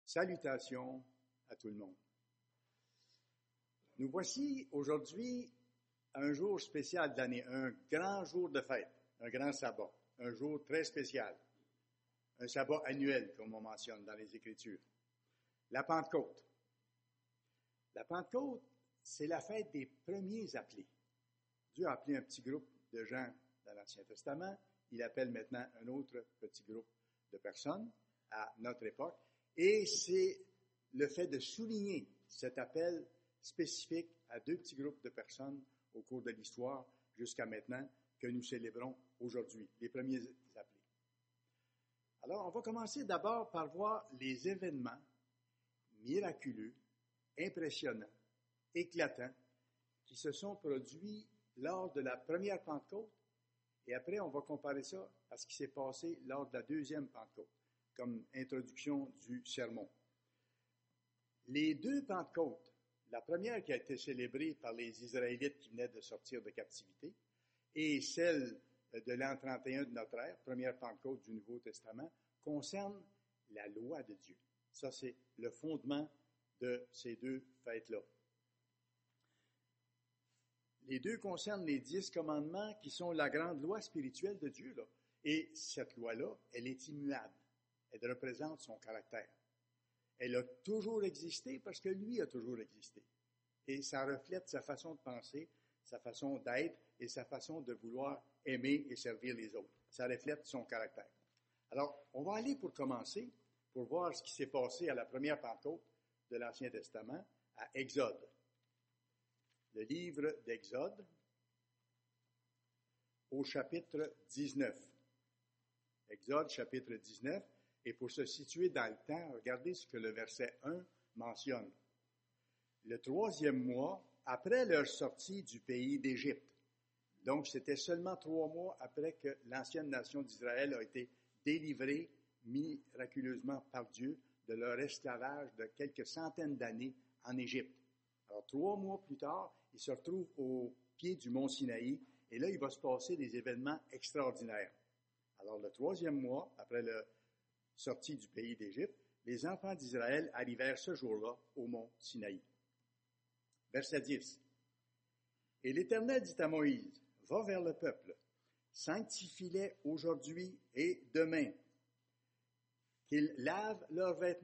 Salutations à tout le monde. Nous voici aujourd'hui à un jour spécial de l'année, un grand jour de fête, un grand sabbat, un jour très spécial, un sabbat annuel, comme on mentionne dans les Écritures. La Pentecôte. La Pentecôte, c'est la fête des premiers appelés. Dieu a appelé un petit groupe de gens dans l'Ancien Testament. Il appelle maintenant un autre petit groupe de personnes à notre époque. Et c'est le fait de souligner cet appel spécifique à deux petits groupes de personnes au cours de l'histoire jusqu'à maintenant que nous célébrons aujourd'hui, les premiers appelés. Alors, on va commencer d'abord par voir les événements miraculeux, impressionnants, éclatants, qui se sont produits lors de la première Pentecôte, et après, on va comparer ça à ce qui s'est passé lors de la deuxième Pentecôte, comme introduction du sermon. Les deux Pentecôtes, la première qui a été célébrée par les Israélites qui venaient de sortir de captivité, et celle de l'an 31 de notre ère, première Pentecôte du Nouveau Testament, concerne la loi de Dieu. Ça, c'est le fondement de ces deux fêtes-là. Les deux concernent les 10 commandements qui sont la grande loi spirituelle de Dieu, là. Et cette loi-là, elle est immuable. Elle représente son caractère. Elle a toujours existé parce que lui a toujours existé. Et ça reflète sa façon de penser, sa façon d'être et sa façon de vouloir aimer et servir les autres. Ça reflète son caractère. Alors, on va aller pour commencer, pour voir ce qui s'est passé à la première Pentecôte de l'Ancien Testament, à Exode. Le livre d'Exode, au chapitre 19. Exode, chapitre 19. Et pour se situer dans le temps, regardez ce que le verset 1 mentionne. Le 3e mois, après leur sortie du pays d'Égypte. Donc, c'était seulement 3 mois après que l'ancienne nation d'Israël a été délivrée miraculeusement par Dieu de leur esclavage de quelques centaines d'années en Égypte. Alors, 3 mois plus tard, ils se retrouvent au pied du mont Sinaï, et là, il va se passer des événements extraordinaires. Alors, le 3e mois, après la sortie du pays d'Égypte, les enfants d'Israël arrivèrent ce jour-là au mont Sinaï. Verset 10. Et l'Éternel dit à Moïse, « Va vers le peuple, sanctifie-les aujourd'hui et demain, qu'ils lavent leurs vêtements. »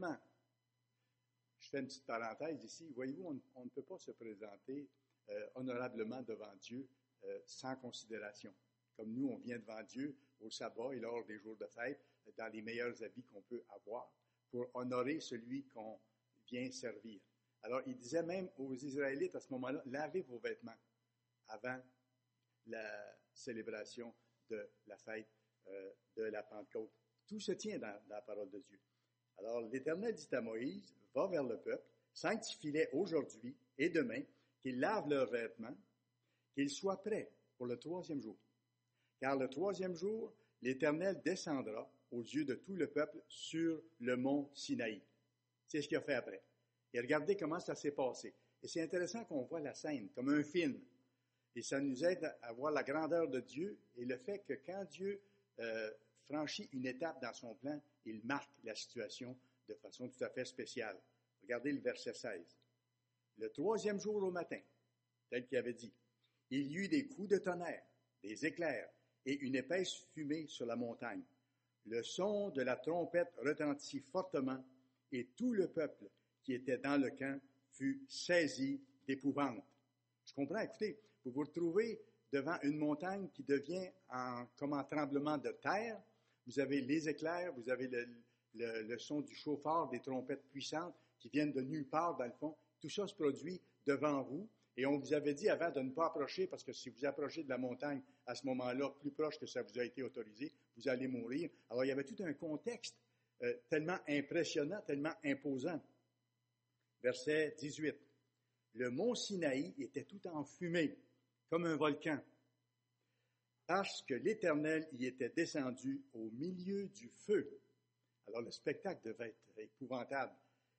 Je fais une petite parenthèse ici. Voyez-vous, on ne peut pas se présenter honorablement devant Dieu sans considération. Comme nous, on vient devant Dieu au sabbat et lors des jours de fête, dans les meilleurs habits qu'on peut avoir, pour honorer celui qu'on vient servir. Alors, il disait même aux Israélites à ce moment-là, lavez vos vêtements avant la célébration de la fête de la Pentecôte. Tout se tient dans la parole de Dieu. Alors, l'Éternel dit à Moïse, va vers le peuple, sanctifie-les aujourd'hui et demain, qu'ils lavent leurs vêtements, qu'ils soient prêts pour le 3e jour. Car le 3e jour, l'Éternel descendra aux yeux de tout le peuple sur le mont Sinaï. C'est ce qu'il a fait après. Et regardez comment ça s'est passé. Et c'est intéressant qu'on voit la scène comme un film. Et ça nous aide à voir la grandeur de Dieu et le fait que quand Dieu franchit une étape dans son plan, il marque la situation de façon tout à fait spéciale. Regardez le verset 16. Le 3e jour au matin, tel qu'il avait dit, il y eut des coups de tonnerre, des éclairs et une épaisse fumée sur la montagne. Le son de la trompette retentit fortement et tout le peuple qui était dans le camp fut saisi d'épouvante. Je comprends, écoutez, vous vous retrouvez devant une montagne qui devient comme un tremblement de terre. Vous avez les éclairs, vous avez le son du chauffard, des trompettes puissantes qui viennent de nulle part, dans le fond. Tout ça se produit devant vous. Et on vous avait dit avant de ne pas approcher, parce que si vous approchez de la montagne à ce moment-là, plus proche que ça vous a été autorisé, vous allez mourir. Alors, il y avait tout un contexte tellement impressionnant, tellement imposant. Verset 18. Le mont Sinaï était tout en fumée, comme un volcan, parce que l'Éternel y était descendu au milieu du feu. Alors, le spectacle devait être épouvantable.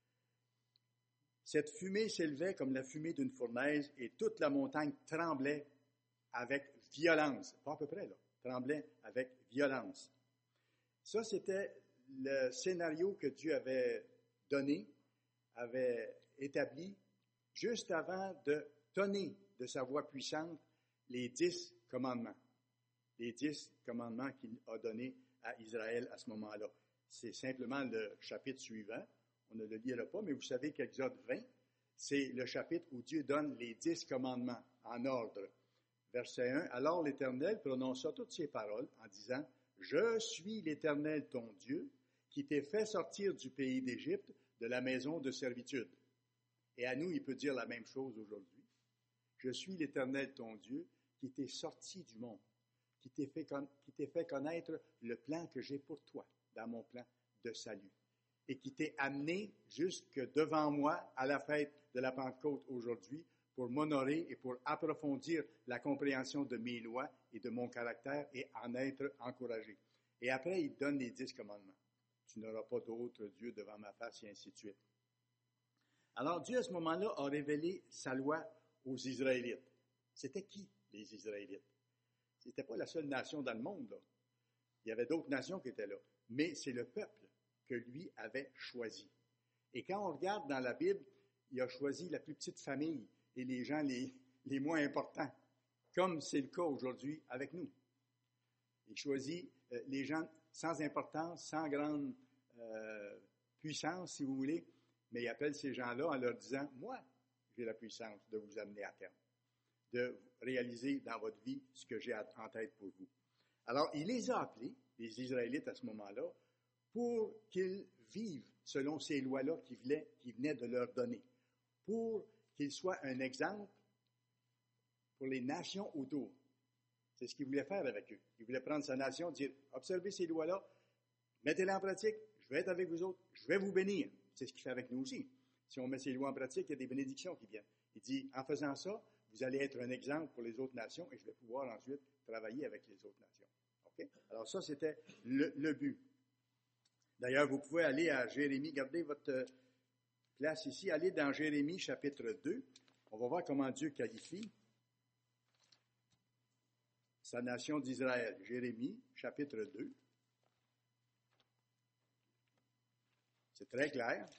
Cette fumée s'élevait comme la fumée d'une fournaise et toute la montagne tremblait avec violence. Pas à peu près, là. Tremblait avec violence. Ça, c'était le scénario que Dieu avait donné, avait établi, juste avant de tonner de sa voix puissante, les 10 commandements. Les 10 commandements qu'il a donnés à Israël à ce moment-là. C'est simplement le chapitre suivant. On ne le lira pas, mais vous savez qu'Exode 20, c'est le chapitre où Dieu donne les 10 commandements en ordre. Verset 1, « Alors l'Éternel prononça toutes ces paroles en disant, « Je suis l'Éternel ton Dieu, qui t'ai fait sortir du pays d'Égypte, de la maison de servitude. » Et à nous, il peut dire la même chose aujourd'hui. « Je suis l'Éternel ton Dieu, qui t'ai sorti du monde, qui t'ai fait connaître le plan que j'ai pour toi, dans mon plan de salut, et qui t'ai amené jusque devant moi à la fête de la Pentecôte aujourd'hui, pour m'honorer et pour approfondir la compréhension de mes lois et de mon caractère et en être encouragé. » Et après, il donne les 10 commandements. « Tu n'auras pas d'autre Dieu devant ma face, et ainsi de suite. » Alors, Dieu, à ce moment-là, a révélé sa loi aux Israélites. C'était qui, les Israélites? Ce n'était pas la seule nation dans le monde, là. Il y avait d'autres nations qui étaient là. Mais c'est le peuple que lui avait choisi. Et quand on regarde dans la Bible, il a choisi la plus petite famille et les gens les moins importants, comme c'est le cas aujourd'hui avec nous. Il choisit les gens sans importance, sans grande puissance, si vous voulez, mais il appelle ces gens-là en leur disant, « Moi, j'ai la puissance de vous amener à terme, de réaliser dans votre vie ce que j'ai en tête pour vous. » Alors, il les a appelés, les Israélites à ce moment-là, pour qu'ils vivent selon ces lois-là qu'il venait de leur donner, pour qu'ils soient un exemple pour les nations autour. C'est ce qu'il voulait faire avec eux. Il voulait prendre sa nation, dire, observez ces lois-là, mettez-les en pratique, je vais être avec vous autres, je vais vous bénir. C'est ce qu'il fait avec nous aussi. Si on met ces lois en pratique, il y a des bénédictions qui viennent. Il dit, en faisant ça, vous allez être un exemple pour les autres nations et je vais pouvoir ensuite travailler avec les autres nations. Okay? Alors ça, c'était le but. D'ailleurs, vous pouvez aller à Jérémie, gardez votre place ici, allez dans Jérémie chapitre 2. On va voir comment Dieu qualifie sa nation d'Israël. Jérémie chapitre 2. C'est très clair.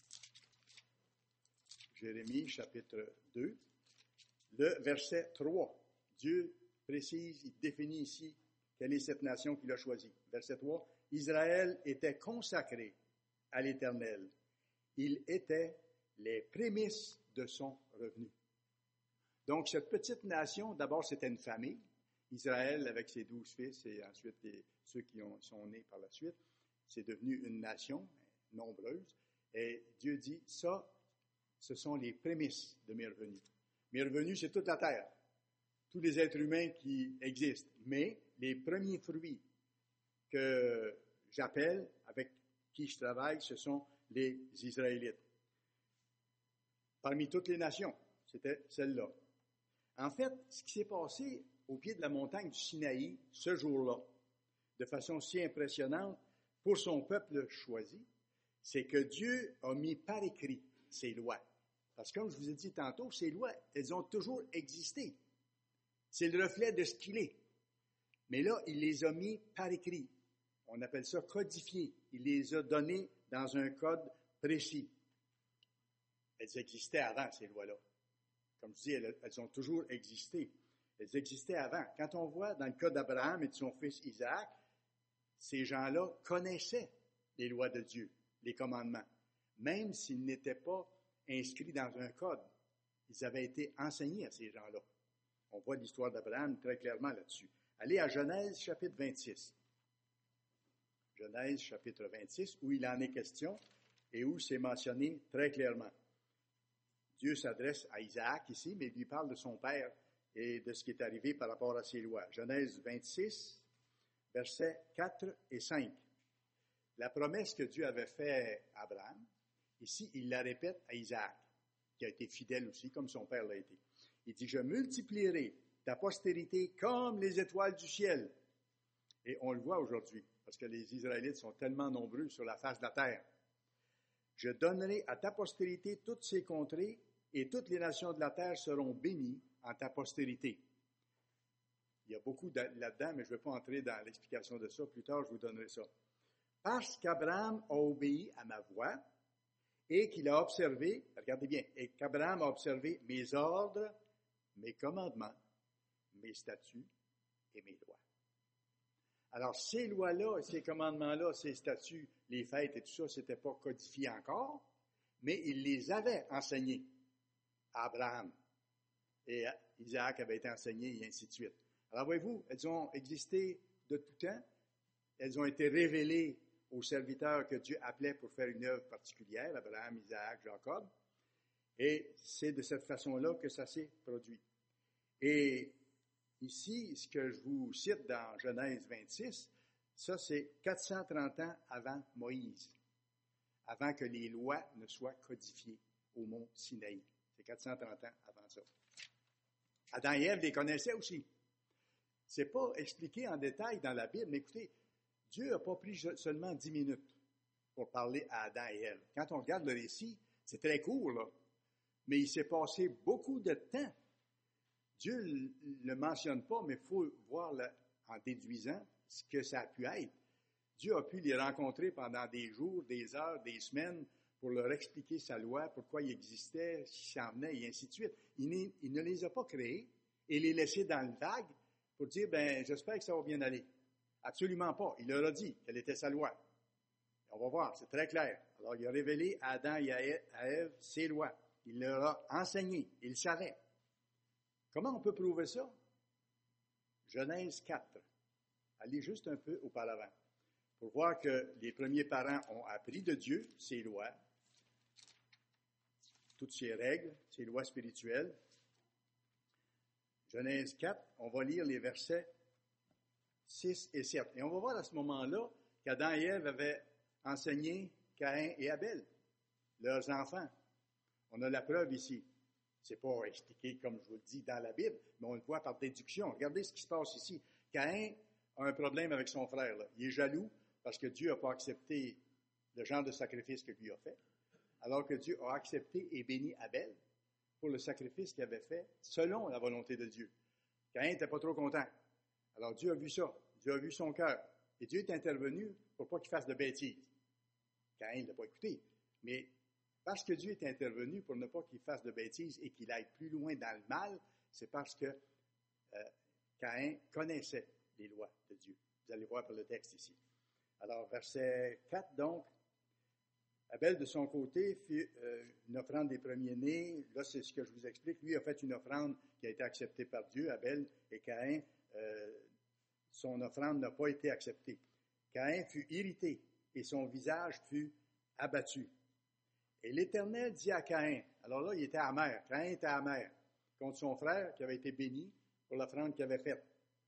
Jérémie chapitre 2. Le verset 3. Dieu précise, il définit ici quelle est cette nation qu'il a choisie. Verset 3. Israël était consacré à l'Éternel. Il était les prémices de son revenu. Donc, cette petite nation, d'abord, c'était une famille. Israël, avec ses 12 fils et ensuite ceux qui sont nés par la suite, c'est devenu une nation nombreuse. Et Dieu dit, ça, ce sont les prémices de mes revenus. Mes revenus, c'est toute la terre, tous les êtres humains qui existent. Mais les premiers fruits que j'appelle, avec qui je travaille, ce sont les Israélites. Parmi toutes les nations, c'était celle-là. En fait, ce qui s'est passé au pied de la montagne du Sinaï ce jour-là, de façon si impressionnante pour son peuple choisi, c'est que Dieu a mis par écrit ses lois. Parce que comme je vous ai dit tantôt, ces lois, elles ont toujours existé. C'est le reflet de ce qu'il est. Mais là, il les a mis par écrit. On appelle ça codifié. Il les a donnés dans un code précis. Elles existaient avant, ces lois-là. Comme je dis, elles ont toujours existé. Elles existaient avant. Quand on voit dans le cas d'Abraham et de son fils Isaac, ces gens-là connaissaient les lois de Dieu, les commandements, même s'ils n'étaient pas inscrits dans un code. Ils avaient été enseignés à ces gens-là. On voit l'histoire d'Abraham très clairement là-dessus. Allez à Genèse chapitre 26. Genèse chapitre 26, où il en est question et où c'est mentionné très clairement. Dieu s'adresse à Isaac ici, mais il lui parle de son père et de ce qui est arrivé par rapport à ses lois. Genèse 26, versets 4 et 5. La promesse que Dieu avait faite à Abraham, ici, il la répète à Isaac, qui a été fidèle aussi, comme son père l'a été. Il dit, « Je multiplierai ta postérité comme les étoiles du ciel. » Et on le voit aujourd'hui, parce que les Israélites sont tellement nombreux sur la face de la terre. « Je donnerai à ta postérité toutes ces contrées, et toutes les nations de la terre seront bénies en ta postérité. » Il y a beaucoup là-dedans, mais je ne vais pas entrer dans l'explication de ça. Plus tard, je vous donnerai ça. « Parce qu'Abraham a obéi à ma voix et qu'il a observé, regardez bien, et qu'Abraham a observé mes ordres, mes commandements, mes statuts et mes lois. Alors, ces lois-là, ces commandements-là, ces statuts, les fêtes et tout ça, c'était pas codifié encore, mais il les avait enseignés à Abraham. Et Isaac avait été enseigné, et ainsi de suite. Alors, voyez-vous, elles ont existé de tout temps. Elles ont été révélées aux serviteurs que Dieu appelait pour faire une œuvre particulière, Abraham, Isaac, Jacob. Et c'est de cette façon-là que ça s'est produit. Et ici, ce que je vous cite dans Genèse 26, ça c'est 430 ans avant Moïse, avant que les lois ne soient codifiées au mont Sinaï. C'est 430 ans avant ça. Adam et Ève les connaissaient aussi. C'est pas expliqué en détail dans la Bible, mais écoutez, Dieu n'a pas pris seulement 10 minutes pour parler à Adam et Ève. Quand on regarde le récit, c'est très court, là. Mais il s'est passé beaucoup de temps. Dieu ne le mentionne pas, mais il faut voir en déduisant ce que ça a pu être. Dieu a pu les rencontrer pendant des jours, des heures, des semaines pour leur expliquer sa loi, pourquoi il existait, ce qui s'en venait, et ainsi de suite. Il ne les a pas créés et les laissés dans le vague pour dire, j'espère que ça va bien aller. Absolument pas. Il leur a dit quelle était sa loi. On va voir, c'est très clair. Alors, il a révélé à Adam et à Ève ses lois. Il leur a enseigné. Ils savaient. Comment on peut prouver ça? Genèse 4. Allez juste un peu auparavant pour voir que les premiers parents ont appris de Dieu ses lois, toutes ses règles, ses lois spirituelles. Genèse 4, on va lire les versets 6 et 7. Et on va voir à ce moment-là qu'Adam et Ève avaient enseigné Caïn et Abel, leurs enfants. On a la preuve ici. Ce n'est pas expliqué comme je vous le dis dans la Bible, mais on le voit par déduction. Regardez ce qui se passe ici. Caïn a un problème avec son frère, là. Il est jaloux parce que Dieu n'a pas accepté le genre de sacrifice que lui a fait, alors que Dieu a accepté et béni Abel pour le sacrifice qu'il avait fait selon la volonté de Dieu. Caïn n'était pas trop content. Alors Dieu a vu ça. Dieu a vu son cœur. Et Dieu est intervenu pour pas qu'il fasse de bêtises. Caïn ne l'a pas écouté. Mais parce que Dieu est intervenu pour ne pas qu'il fasse de bêtises et qu'il aille plus loin dans le mal, c'est parce que Caïn connaissait les lois de Dieu. Vous allez voir par le texte ici. Alors, verset 4, donc, Abel, de son côté, fit une offrande des premiers-nés. Là, c'est ce que je vous explique. Lui a fait une offrande qui a été acceptée par Dieu, Abel, et Caïn, son offrande n'a pas été acceptée. Caïn fut irrité et son visage fut abattu. Et l'Éternel dit à Caïn, alors là, il était amer, Caïn était amer contre son frère qui avait été béni pour l'offrande qu'il avait faite.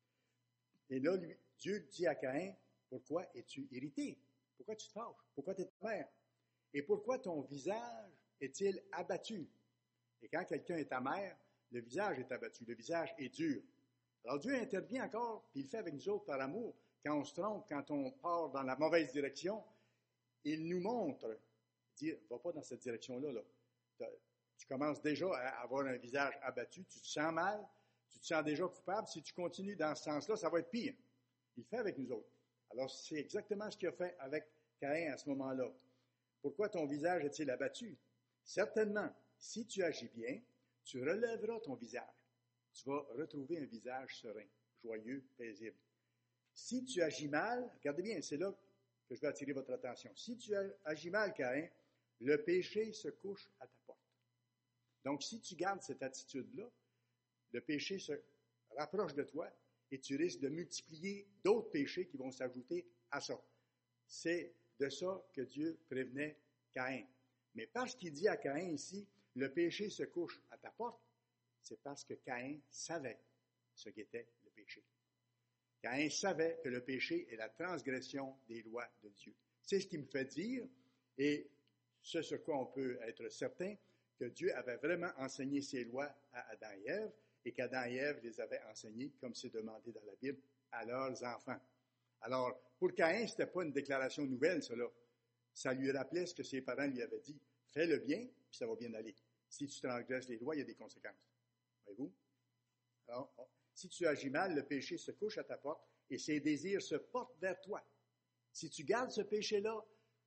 Et là, Dieu dit à Caïn, pourquoi es-tu irrité? Pourquoi tu te fâches? Pourquoi tu es amer? Et pourquoi ton visage est-il abattu? Et quand quelqu'un est amer, le visage est abattu, le visage est dur. Alors Dieu intervient encore, puis il le fait avec nous autres par amour. Quand on se trompe, quand on part dans la mauvaise direction, il nous montre, dit, va pas dans cette direction-là. Là. Tu commences déjà à avoir un visage abattu, tu te sens mal, tu te sens déjà coupable. Si tu continues dans ce sens-là, ça va être pire. Il le fait avec nous autres. Alors c'est exactement ce qu'il a fait avec Caïn à ce moment-là. Pourquoi ton visage est-il abattu? Certainement, si tu agis bien, tu relèveras ton visage. Tu vas retrouver un visage serein, joyeux, paisible. Si tu agis mal, regardez bien, c'est là que je vais attirer votre attention. Si tu agis mal, Caïn, le péché se couche à ta porte. Donc, si tu gardes cette attitude-là, le péché se rapproche de toi et tu risques de multiplier d'autres péchés qui vont s'ajouter à ça. C'est de ça que Dieu prévenait Caïn. Mais parce qu'il dit à Caïn ici, le péché se couche à ta porte, c'est parce que Caïn savait ce qu'était le péché. Caïn savait que le péché est la transgression des lois de Dieu. C'est ce qui me fait dire, et ce sur quoi on peut être certain, que Dieu avait vraiment enseigné ses lois à Adam et Ève, et qu'Adam et Ève les avaient enseignées, comme c'est demandé dans la Bible, à leurs enfants. Alors, pour Caïn, ce n'était pas une déclaration nouvelle, cela. Ça lui rappelait ce que ses parents lui avaient dit. Fais le bien, puis ça va bien aller. Si tu transgresses les lois, il y a des conséquences. Voyez-vous? Alors, si tu agis mal, le péché se couche à ta porte et ses désirs se portent vers toi. Si tu gardes ce péché-là,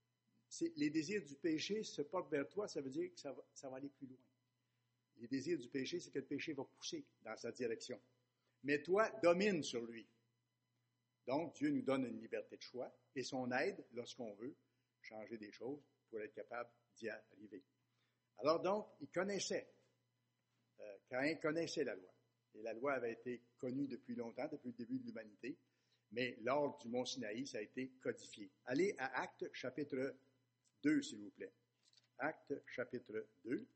les désirs du péché se portent vers toi, ça veut dire que ça va aller plus loin. Les désirs du péché, c'est que le péché va pousser dans sa direction. Mais toi, domine sur lui. Donc, Dieu nous donne une liberté de choix et son aide lorsqu'on veut changer des choses pour être capable d'y arriver. Alors donc, il connaissait. Caïn connaissait la loi. Et la loi avait été connue depuis longtemps, depuis le début de l'humanité. Mais lors du mont Sinaï, ça a été codifié. Allez à Actes chapitre 2, s'il vous plaît. Actes chapitre 2.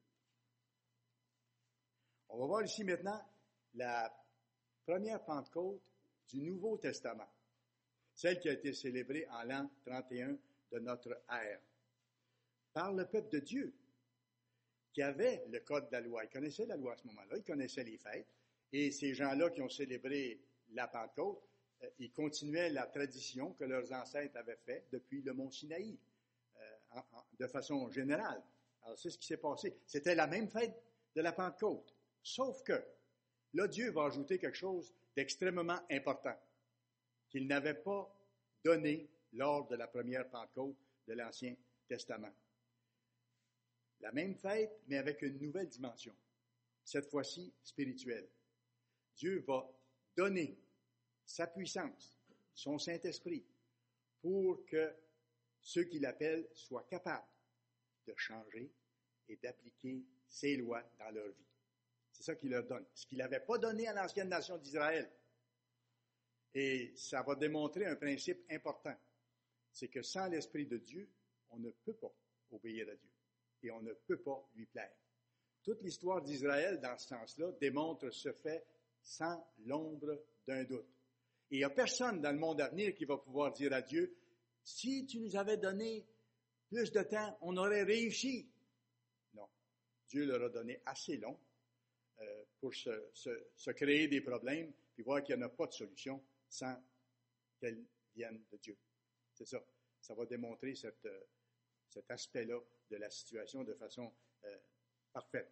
On va voir ici maintenant la première Pentecôte du Nouveau Testament, celle qui a été célébrée en l'an 31 de notre ère, par le peuple de Dieu, qui avait le code de la loi. Ils connaissaient la loi à ce moment-là, ils connaissaient les fêtes, et ces gens-là qui ont célébré la Pentecôte, ils continuaient la tradition que leurs ancêtres avaient faite depuis le mont Sinaï, de façon générale. Alors, c'est ce qui s'est passé. C'était la même fête de la Pentecôte, sauf que là, Dieu va ajouter quelque chose d'extrêmement important qu'il n'avait pas donné lors de la première Pentecôte de l'Ancien Testament. La même fête, mais avec une nouvelle dimension, cette fois-ci spirituelle. Dieu va donner sa puissance, son Saint-Esprit, pour que ceux qui l'appellent soient capables de changer et d'appliquer ses lois dans leur vie. C'est ça qu'il leur donne, ce qu'il n'avait pas donné à l'ancienne nation d'Israël. Et ça va démontrer un principe important, c'est que sans l'Esprit de Dieu, on ne peut pas obéir à Dieu et on ne peut pas lui plaire. Toute l'histoire d'Israël, dans ce sens-là, démontre ce fait sans l'ombre d'un doute. Et il n'y a personne dans le monde à venir qui va pouvoir dire à Dieu, « Si tu nous avais donné plus de temps, on aurait réussi. » Non, Dieu leur a donné assez long pour se créer des problèmes, puis voir qu'il n'y en a pas de solution sans qu'elles viennent de Dieu. C'est ça. Ça va démontrer cet aspect-là de la situation de façon parfaite.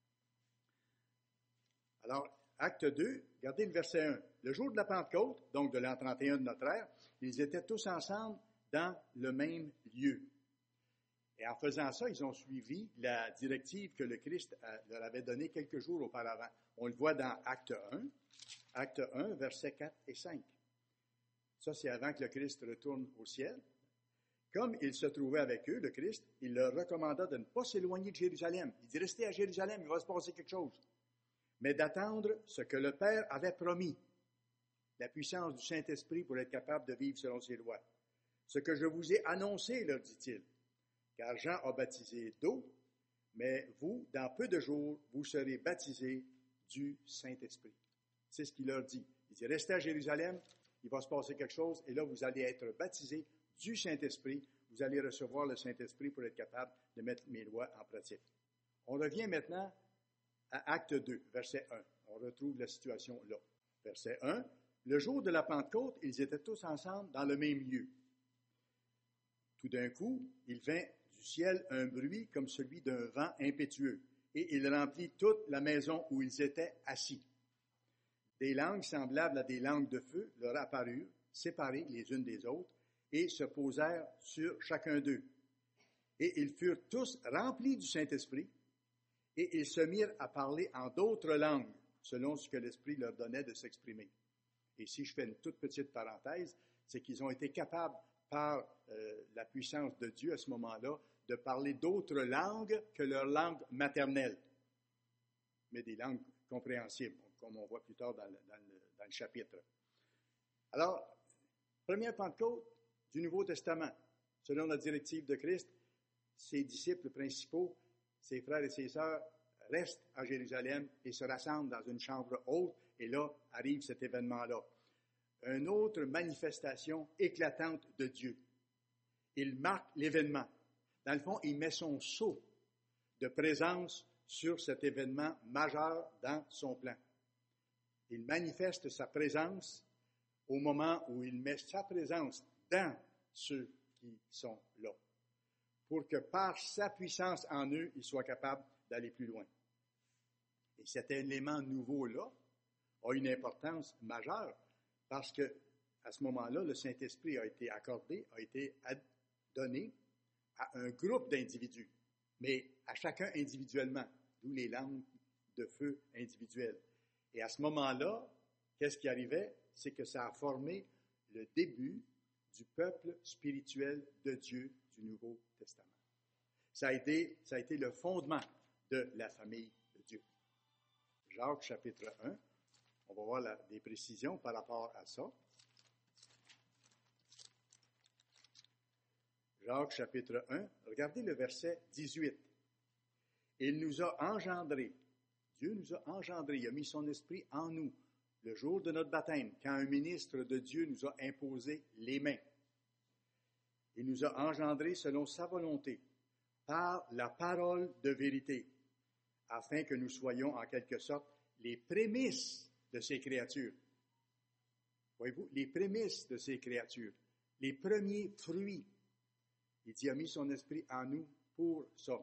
Alors, acte 2, regardez le verset 1. Le jour de la Pentecôte, donc de l'an 31 de notre ère, ils étaient tous ensemble dans le même lieu. Et en faisant ça, ils ont suivi la directive que le Christ leur avait donnée quelques jours auparavant. On le voit dans Acte 1, versets 4 et 5. Ça, c'est avant que le Christ retourne au ciel. Comme il se trouvait avec eux, le Christ, il leur recommanda de ne pas s'éloigner de Jérusalem. Il dit, restez à Jérusalem, il va se passer quelque chose. Mais d'attendre ce que le Père avait promis, la puissance du Saint-Esprit pour être capable de vivre selon ses lois. Ce que je vous ai annoncé, leur dit-il, car Jean a baptisé d'eau, mais vous, dans peu de jours, vous serez baptisés du Saint-Esprit. C'est ce qu'il leur dit. Il dit, restez à Jérusalem, il va se passer quelque chose, et là, vous allez être baptisés du Saint-Esprit. Vous allez recevoir le Saint-Esprit pour être capable de mettre mes lois en pratique. On revient maintenant à Acte 2, verset 1. On retrouve la situation là. Verset 1. Le jour de la Pentecôte, ils étaient tous ensemble dans le même lieu. Tout d'un coup, il vint du ciel un bruit comme celui d'un vent impétueux, et il remplit toute la maison où ils étaient assis. Des langues semblables à des langues de feu leur apparurent, séparées les unes des autres, et se posèrent sur chacun d'eux. Et ils furent tous remplis du Saint-Esprit, et ils se mirent à parler en d'autres langues, selon ce que l'Esprit leur donnait de s'exprimer. Et si je fais une toute petite parenthèse, c'est qu'ils ont été capables, par la puissance de Dieu à ce moment-là, de parler d'autres langues que leur langue maternelle, mais des langues compréhensibles, comme on voit plus tard dans le chapitre. Alors, première Pentecôte du Nouveau Testament, selon la directive de Christ, ses disciples principaux, ses frères et ses sœurs, restent à Jérusalem et se rassemblent dans une chambre haute, et là arrive cet événement-là. Une autre manifestation éclatante de Dieu. Il marque l'événement. Dans le fond, il met son sceau de présence sur cet événement majeur dans son plan. Il manifeste sa présence au moment où il met sa présence dans ceux qui sont là, pour que par sa puissance en eux, ils soient capables d'aller plus loin. Et cet élément nouveau-là a une importance majeure, parce que à ce moment-là, le Saint-Esprit a été accordé, a été donné à un groupe d'individus, mais à chacun individuellement, d'où les lampes de feu individuelles. Et à ce moment-là, qu'est-ce qui arrivait? C'est que ça a formé le début du peuple spirituel de Dieu du Nouveau Testament. Ça a été le fondement de la famille de Dieu. Jacques chapitre 1, on va voir des précisions par rapport à ça. Jacques chapitre 1, regardez le verset 18. Il nous a engendrés, Dieu nous a engendrés, il a mis son esprit en nous, le jour de notre baptême, quand un ministre de Dieu nous a imposé les mains. Il nous a engendrés selon sa volonté, par la parole de vérité, afin que nous soyons en quelque sorte les prémices de ces créatures. Voyez-vous, les prémices de ces créatures, les premiers fruits. Il dit, il a mis son esprit en nous pour ça.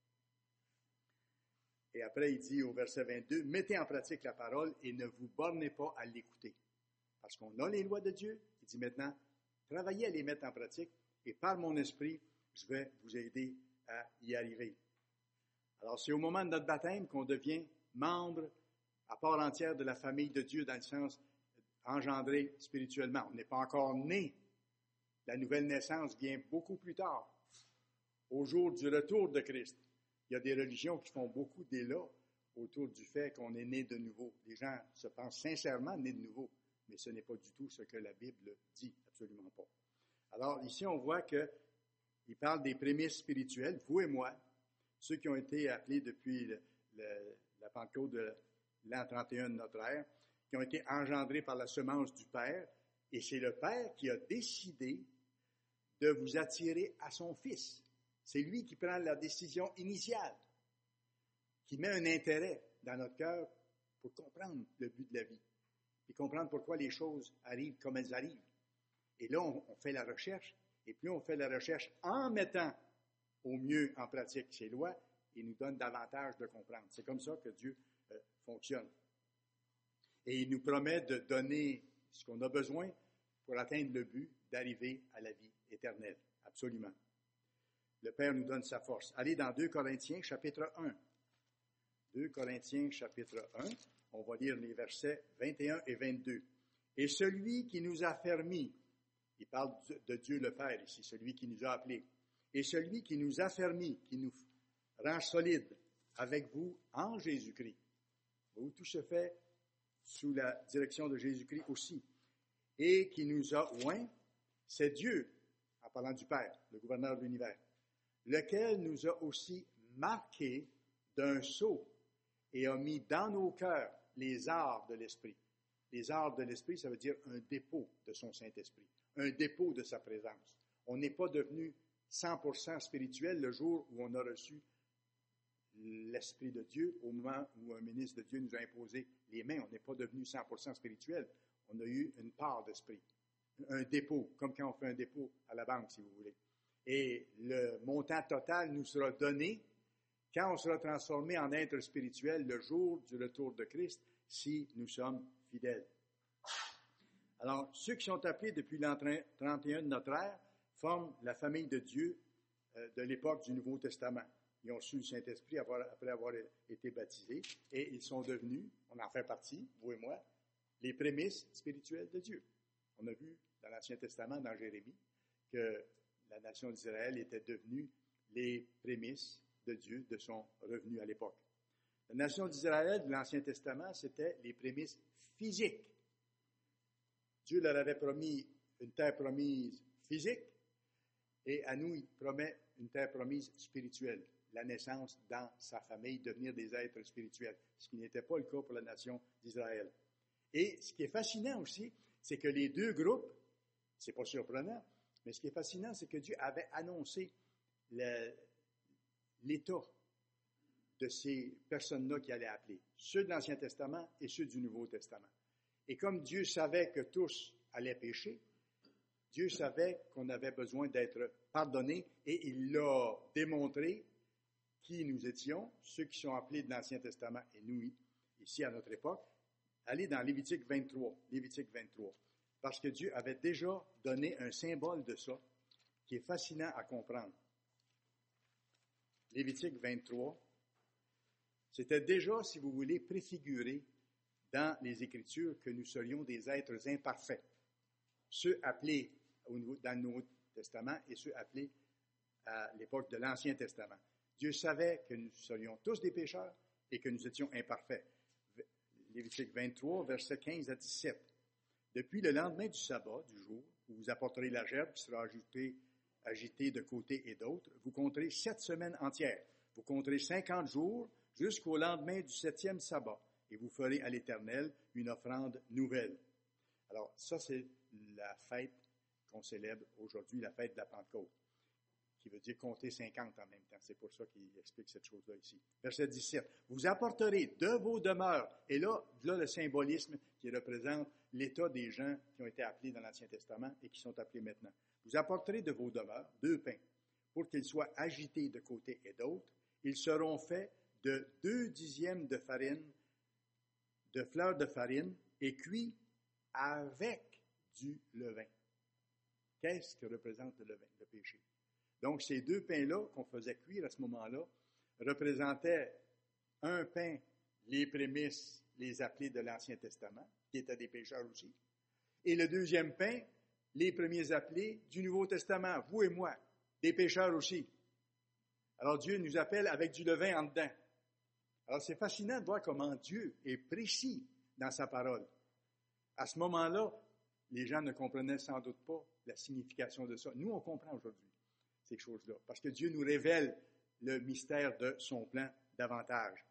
Et après, il dit au verset 22, « Mettez en pratique la parole et ne vous bornez pas à l'écouter. » Parce qu'on a les lois de Dieu. Il dit maintenant, travaillez à les mettre en pratique et par mon esprit, je vais vous aider à y arriver. Alors, c'est au moment de notre baptême qu'on devient membre à part entière de la famille de Dieu dans le sens engendré spirituellement. On n'est pas encore né. La nouvelle naissance vient beaucoup plus tard, au jour du retour de Christ. Il y a des religions qui font beaucoup d'éloges autour du fait qu'on est né de nouveau. Les gens se pensent sincèrement nés de nouveau, mais ce n'est pas du tout ce que la Bible dit, absolument pas. Alors ici, on voit qu'il parle des prémices spirituelles, vous et moi, ceux qui ont été appelés depuis la Pentecôte de l'an 31 de notre ère, qui ont été engendrés par la semence du Père, et c'est le Père qui a décidé de vous attirer à son Fils. C'est lui qui prend la décision initiale, qui met un intérêt dans notre cœur pour comprendre le but de la vie, et comprendre pourquoi les choses arrivent comme elles arrivent. Et là, on fait la recherche, et plus on fait la recherche en mettant au mieux en pratique ses lois, il nous donne davantage de comprendre. C'est comme ça que Dieu fonctionne. Et il nous promet de donner ce qu'on a besoin pour atteindre le but d'arriver à la vie éternelle. Absolument. Le Père nous donne sa force. Allez dans 2 Corinthiens, chapitre 1. 2 Corinthiens, chapitre 1. On va lire les versets 21 et 22. Et celui qui nous a fermis, il parle de Dieu le Père ici, celui qui nous a appelés, et celui qui nous a fermis, qui nous rend solides avec vous en Jésus-Christ. Où tout se fait sous la direction de Jésus-Christ aussi. Et qui nous a oints, c'est Dieu, en parlant du Père, le gouverneur de l'univers, lequel nous a aussi marqués d'un sceau et a mis dans nos cœurs les arts de l'Esprit. Les arts de l'Esprit, ça veut dire un dépôt de son Saint-Esprit, un dépôt de sa présence. On n'est pas devenu 100% spirituel le jour où on a reçu l'Esprit de Dieu, au moment où un ministre de Dieu nous a imposé les mains. On n'est pas devenu 100% spirituel. On a eu une part d'esprit, un dépôt, comme quand on fait un dépôt à la banque, si vous voulez. Et le montant total nous sera donné quand on sera transformé en être spirituel le jour du retour de Christ, si nous sommes fidèles. Alors, ceux qui sont appelés depuis l'an 31 de notre ère forment la famille de Dieu de l'époque du Nouveau Testament. Ils ont reçu le Saint-Esprit après avoir été baptisés et ils sont devenus, on en fait partie, vous et moi, les prémices spirituelles de Dieu. On a vu dans l'Ancien Testament, dans Jérémie, que la nation d'Israël était devenue les prémices de Dieu de son revenu à l'époque. La nation d'Israël de l'Ancien Testament, c'était les prémices physiques. Dieu leur avait promis une terre promise physique et à nous, il promet une terre promise spirituelle, la naissance dans sa famille, devenir des êtres spirituels, ce qui n'était pas le cas pour la nation d'Israël. Et ce qui est fascinant aussi, c'est que les deux groupes, c'est pas surprenant, mais ce qui est fascinant, c'est que Dieu avait annoncé l'état de ces personnes-là qui allaient appeler, ceux de l'Ancien Testament et ceux du Nouveau Testament. Et comme Dieu savait que tous allaient pécher, Dieu savait qu'on avait besoin d'être pardonnés et il l'a démontré qui nous étions, ceux qui sont appelés de l'Ancien Testament et nous, ici à notre époque. Allez dans Lévitique 23, parce que Dieu avait déjà donné un symbole de ça qui est fascinant à comprendre. Lévitique 23, c'était déjà, si vous voulez, préfiguré dans les Écritures que nous serions des êtres imparfaits, ceux appelés dans le Nouveau Testament et ceux appelés à l'époque de l'Ancien Testament. Dieu savait que nous serions tous des pécheurs et que nous étions imparfaits. Lévitique 23, versets 15 à 17. Depuis le lendemain du sabbat, du jour, où vous apporterez la gerbe qui sera agitée de côté et d'autre, vous compterez 7 semaines entières. Vous compterez 50 jours jusqu'au lendemain du 7e sabbat, et vous ferez à l'Éternel une offrande nouvelle. Alors, ça, c'est la fête qu'on célèbre aujourd'hui, la fête de la Pentecôte, qui veut dire compter 50 en même temps. C'est pour ça qu'il explique cette chose-là ici. Verset 17. Vous apporterez de vos demeures, et là le symbolisme qui représente l'état des gens qui ont été appelés dans l'Ancien Testament et qui sont appelés maintenant. Vous apporterez de vos demeures 2 pains, pour qu'ils soient agités de côté et d'autre. Ils seront faits de 2 dixièmes de farine, de fleur de farine, et cuits avec du levain. Qu'est-ce que représente le levain, le péché? Donc, ces 2 pains-là qu'on faisait cuire à ce moment-là représentaient un pain, les prémices, les appelés de l'Ancien Testament, qui étaient des pécheurs aussi, et le deuxième pain, les premiers appelés du Nouveau Testament, vous et moi, des pécheurs aussi. Alors, Dieu nous appelle avec du levain en dedans. Alors, c'est fascinant de voir comment Dieu est précis dans sa parole. À ce moment-là, les gens ne comprenaient sans doute pas la signification de ça. Nous, on comprend aujourd'hui ces choses-là, parce que Dieu nous révèle le mystère de son plan davantage.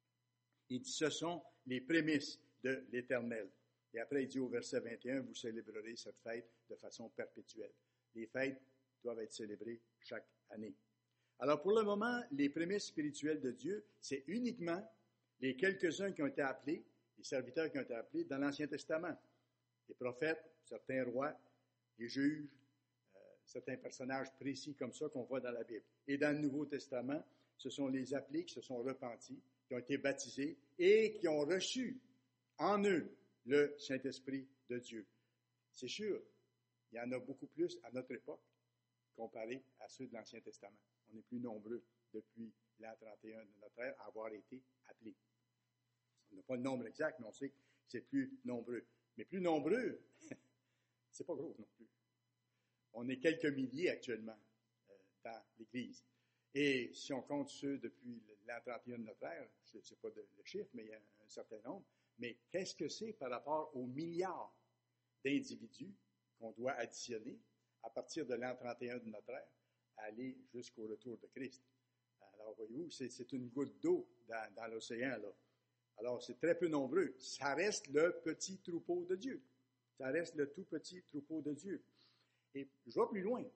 Il dit, ce sont les prémices de l'Éternel. Et après, il dit au verset 21, vous célébrerez cette fête de façon perpétuelle. Les fêtes doivent être célébrées chaque année. Alors, pour le moment, les prémices spirituelles de Dieu, c'est uniquement les quelques-uns qui ont été appelés, les serviteurs qui ont été appelés dans l'Ancien Testament. Les prophètes, certains rois, les juges, certains personnages précis comme ça qu'on voit dans la Bible. Et dans le Nouveau Testament, ce sont les appelés qui se sont repentis, qui ont été baptisés et qui ont reçu en eux le Saint-Esprit de Dieu. C'est sûr, il y en a beaucoup plus à notre époque comparé à ceux de l'Ancien Testament. On est plus nombreux depuis l'an 31 de notre ère à avoir été appelés. On n'a pas le nombre exact, mais on sait que c'est plus nombreux. Mais plus nombreux, c'est pas gros non plus. On est quelques milliers actuellement dans l'Église. Et si on compte ceux depuis l'an 31 de notre ère, je ne sais pas le chiffre, mais il y a un certain nombre. Mais qu'est-ce que c'est par rapport aux milliards d'individus qu'on doit additionner à partir de l'an 31 de notre ère, à aller jusqu'au retour de Christ? Alors, voyez-vous, c'est une goutte d'eau dans l'océan, là. Alors, c'est très peu nombreux. Ça reste le petit troupeau de Dieu. Ça reste le tout petit troupeau de Dieu. Et je vais plus loin.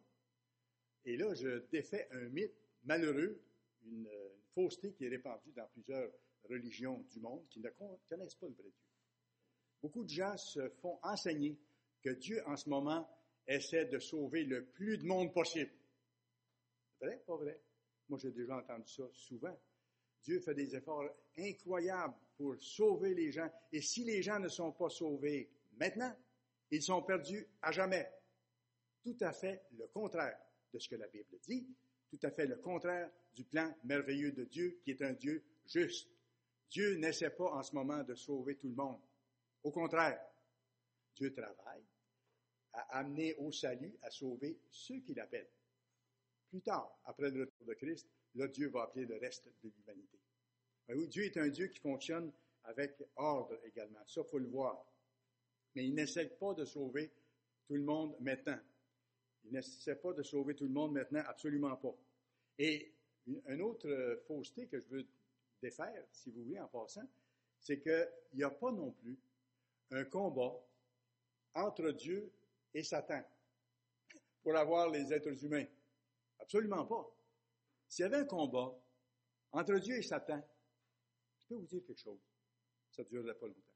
Et là, je défais un mythe malheureux, une fausseté qui est répandue dans plusieurs religions du monde qui ne connaissent pas le vrai Dieu. Beaucoup de gens se font enseigner que Dieu, en ce moment, essaie de sauver le plus de monde possible. Vrai, pas vrai? Moi, j'ai déjà entendu ça souvent. Dieu fait des efforts incroyables pour sauver les gens. Et si les gens ne sont pas sauvés maintenant, ils sont perdus à jamais. Tout à fait le contraire de ce que la Bible dit, tout à fait le contraire du plan merveilleux de Dieu, qui est un Dieu juste. Dieu n'essaie pas en ce moment de sauver tout le monde. Au contraire, Dieu travaille à amener au salut, à sauver ceux qu'il appelle. Plus tard, après le retour de Christ, là, Dieu va appeler le reste de l'humanité. Oui, Dieu est un Dieu qui fonctionne avec ordre également. Ça, il faut le voir. Mais il n'essaie pas de sauver tout le monde maintenant. Il n'essaie pas de sauver tout le monde maintenant, absolument pas. Et une autre fausseté que je veux défaire, si vous voulez, en passant, c'est qu'il n'y a pas non plus un combat entre Dieu et Satan pour avoir les êtres humains. Absolument pas. S'il y avait un combat entre Dieu et Satan, je peux vous dire quelque chose, ça ne durerait pas longtemps.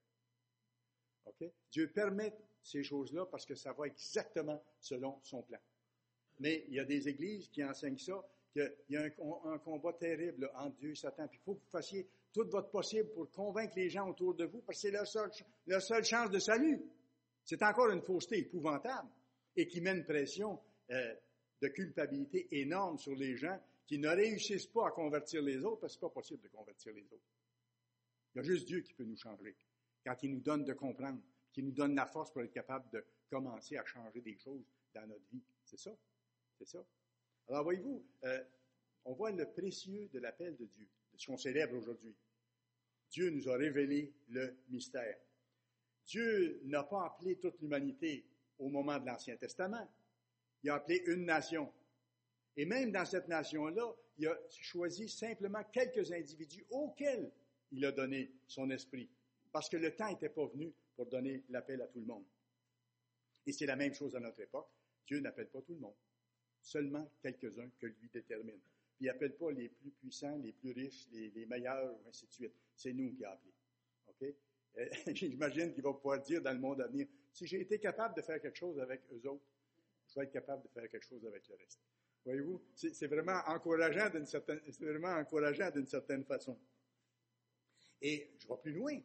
OK? Dieu permet ces choses-là parce que ça va exactement selon son plan. Mais il y a des églises qui enseignent ça, qu'il y a un combat terrible là, entre Dieu et Satan. Puis il faut que vous fassiez tout votre possible pour convaincre les gens autour de vous, parce que c'est leur seule chance de salut. C'est encore une fausseté épouvantable et qui met une pression de culpabilité énorme sur les gens qui qui ne réussissent pas à convertir les autres, parce que ce n'est pas possible de convertir les autres. Il y a juste Dieu qui peut nous changer, quand il nous donne de comprendre, qui nous donne la force pour être capable de commencer à changer des choses dans notre vie. C'est ça. C'est ça. Alors, voyez-vous, on voit le précieux de l'appel de Dieu, de ce qu'on célèbre aujourd'hui. Dieu nous a révélé le mystère. Dieu n'a pas appelé toute l'humanité au moment de l'Ancien Testament. Il a appelé une nation. Et même dans cette nation-là, il a choisi simplement quelques individus auxquels il a donné son esprit. Parce que le temps n'était pas venu pour donner l'appel à tout le monde. Et c'est la même chose à notre époque. Dieu n'appelle pas tout le monde. Seulement quelques-uns que lui détermine. Puis il n'appelle pas les plus puissants, les plus riches, les meilleurs, ainsi de suite. C'est nous qui a appelé. OK? J'imagine qu'il va pouvoir dire dans le monde à venir, si j'ai été capable de faire quelque chose avec eux autres, je vais être capable de faire quelque chose avec le reste. Voyez-vous? C'est vraiment encourageant d'une certaine façon. Et je vais plus loin.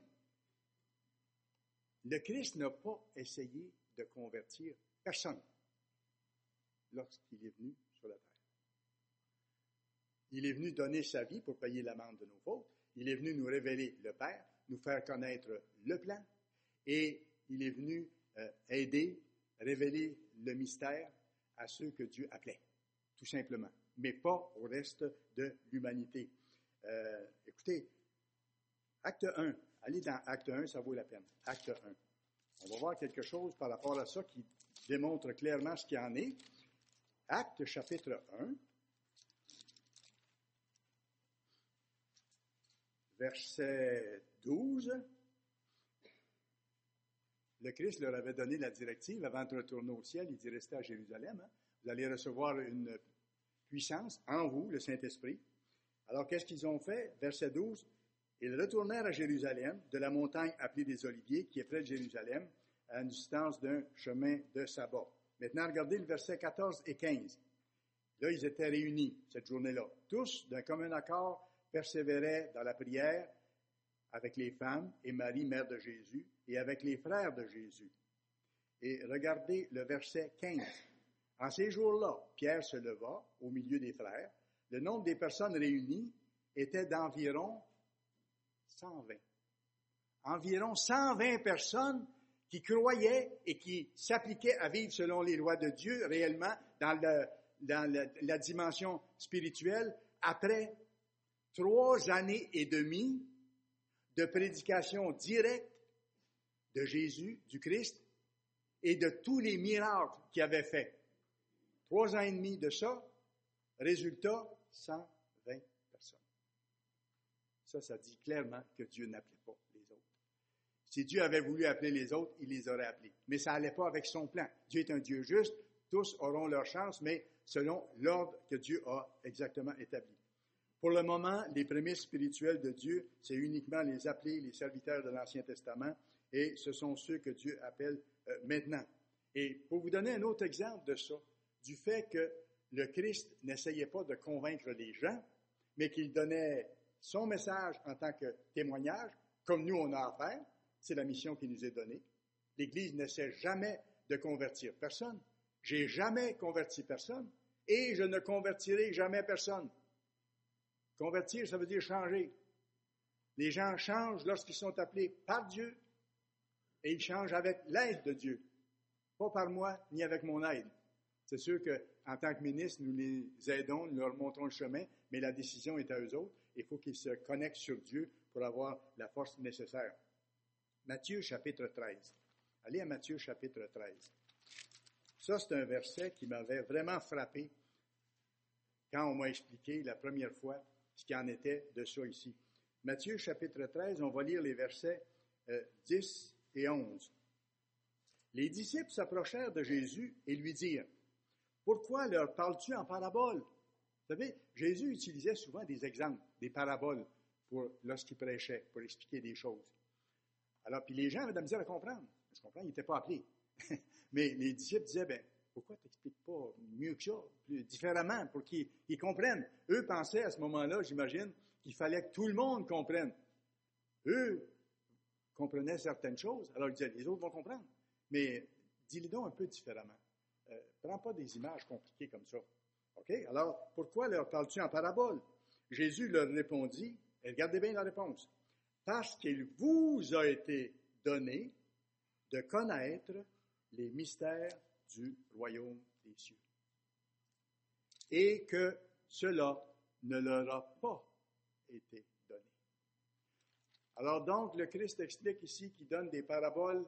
Le Christ n'a pas essayé de convertir personne lorsqu'il est venu sur la terre. Il est venu donner sa vie pour payer l'amende de nos fautes. Il est venu nous révéler le Père, nous faire connaître le plan. Et il est venu aider, révéler le mystère à ceux que Dieu appelait, tout simplement. Mais pas au reste de l'humanité. Écoutez, Acte 1. Allez dans Acte 1, ça vaut la peine. Acte 1. On va voir quelque chose par rapport à ça qui démontre clairement ce qu'il y en est. Acte chapitre 1, verset 12. Le Christ leur avait donné la directive avant de retourner au ciel. Il dit, restez à Jérusalem. Hein? Vous allez recevoir une puissance en vous, le Saint-Esprit. Alors, qu'est-ce qu'ils ont fait? Verset 12. Ils retournèrent à Jérusalem, de la montagne appelée des Oliviers, qui est près de Jérusalem, à une distance d'un chemin de sabbat. Maintenant, regardez le verset 14 et 15. Là, ils étaient réunis cette journée-là. Tous, d'un commun accord, persévéraient dans la prière avec les femmes et Marie, mère de Jésus, et avec les frères de Jésus. Et regardez le verset 15. En ces jours-là, Pierre se leva au milieu des frères. Le nombre des personnes réunies était d'environ 120. Environ 120 personnes qui croyaient et qui s'appliquaient à vivre selon les lois de Dieu réellement dans la dimension spirituelle après 3 années et demie de prédication directe de Jésus, du Christ, et de tous les miracles qu'il avait faits. 3 ans et demi de ça, résultat, 120 personnes. Ça dit clairement que Dieu n'appelait pas les autres. Si Dieu avait voulu appeler les autres, il les aurait appelés. Mais ça n'allait pas avec son plan. Dieu est un Dieu juste, tous auront leur chance, mais selon l'ordre que Dieu a exactement établi. Pour le moment, les prémices spirituelles de Dieu, c'est uniquement les appelés, les serviteurs de l'Ancien Testament, et ce sont ceux que Dieu appelle maintenant. Et pour vous donner un autre exemple de ça, du fait que le Christ n'essayait pas de convaincre les gens, mais qu'il donnait son message en tant que témoignage, comme nous on a à faire, c'est la mission qui nous est donnée. L'Église n'essaie jamais de convertir personne. J'ai jamais converti personne et je ne convertirai jamais personne. Convertir, ça veut dire changer. Les gens changent lorsqu'ils sont appelés par Dieu et ils changent avec l'aide de Dieu. Pas par moi, ni avec mon aide. C'est sûr qu'en tant que ministre, nous les aidons, nous leur montrons le chemin, mais la décision est à eux autres. Il faut qu'ils se connectent sur Dieu pour avoir la force nécessaire. Matthieu, chapitre 13. Allez à Matthieu, chapitre 13. Ça, c'est un verset qui m'avait vraiment frappé quand on m'a expliqué la première fois ce qu'il en était de ça ici. Matthieu, chapitre 13, on va lire les versets 10 et 11. Les disciples s'approchèrent de Jésus et lui dirent, « Pourquoi leur parles-tu en parabole? » Vous savez, Jésus utilisait souvent des exemples, des paraboles, lorsqu'il prêchait, pour expliquer des choses. Alors, puis les gens avaient de la misère à comprendre. Je comprends, ils n'étaient pas appelés. Mais les disciples disaient, « Pourquoi tu n'expliques pas mieux que ça, plus différemment, pour qu'ils comprennent? » Eux pensaient à ce moment-là, j'imagine, qu'il fallait que tout le monde comprenne. Eux comprenaient certaines choses, alors ils disaient, les autres vont comprendre. Mais dis-le donc un peu différemment. Prends pas des images compliquées comme ça. OK? Alors, pourquoi leur parles-tu en parabole? Jésus leur répondit, et regardez bien la réponse, parce qu'il vous a été donné de connaître les mystères du royaume des cieux. Et que cela ne leur a pas été donné. Alors donc, le Christ explique ici qu'il donne des paraboles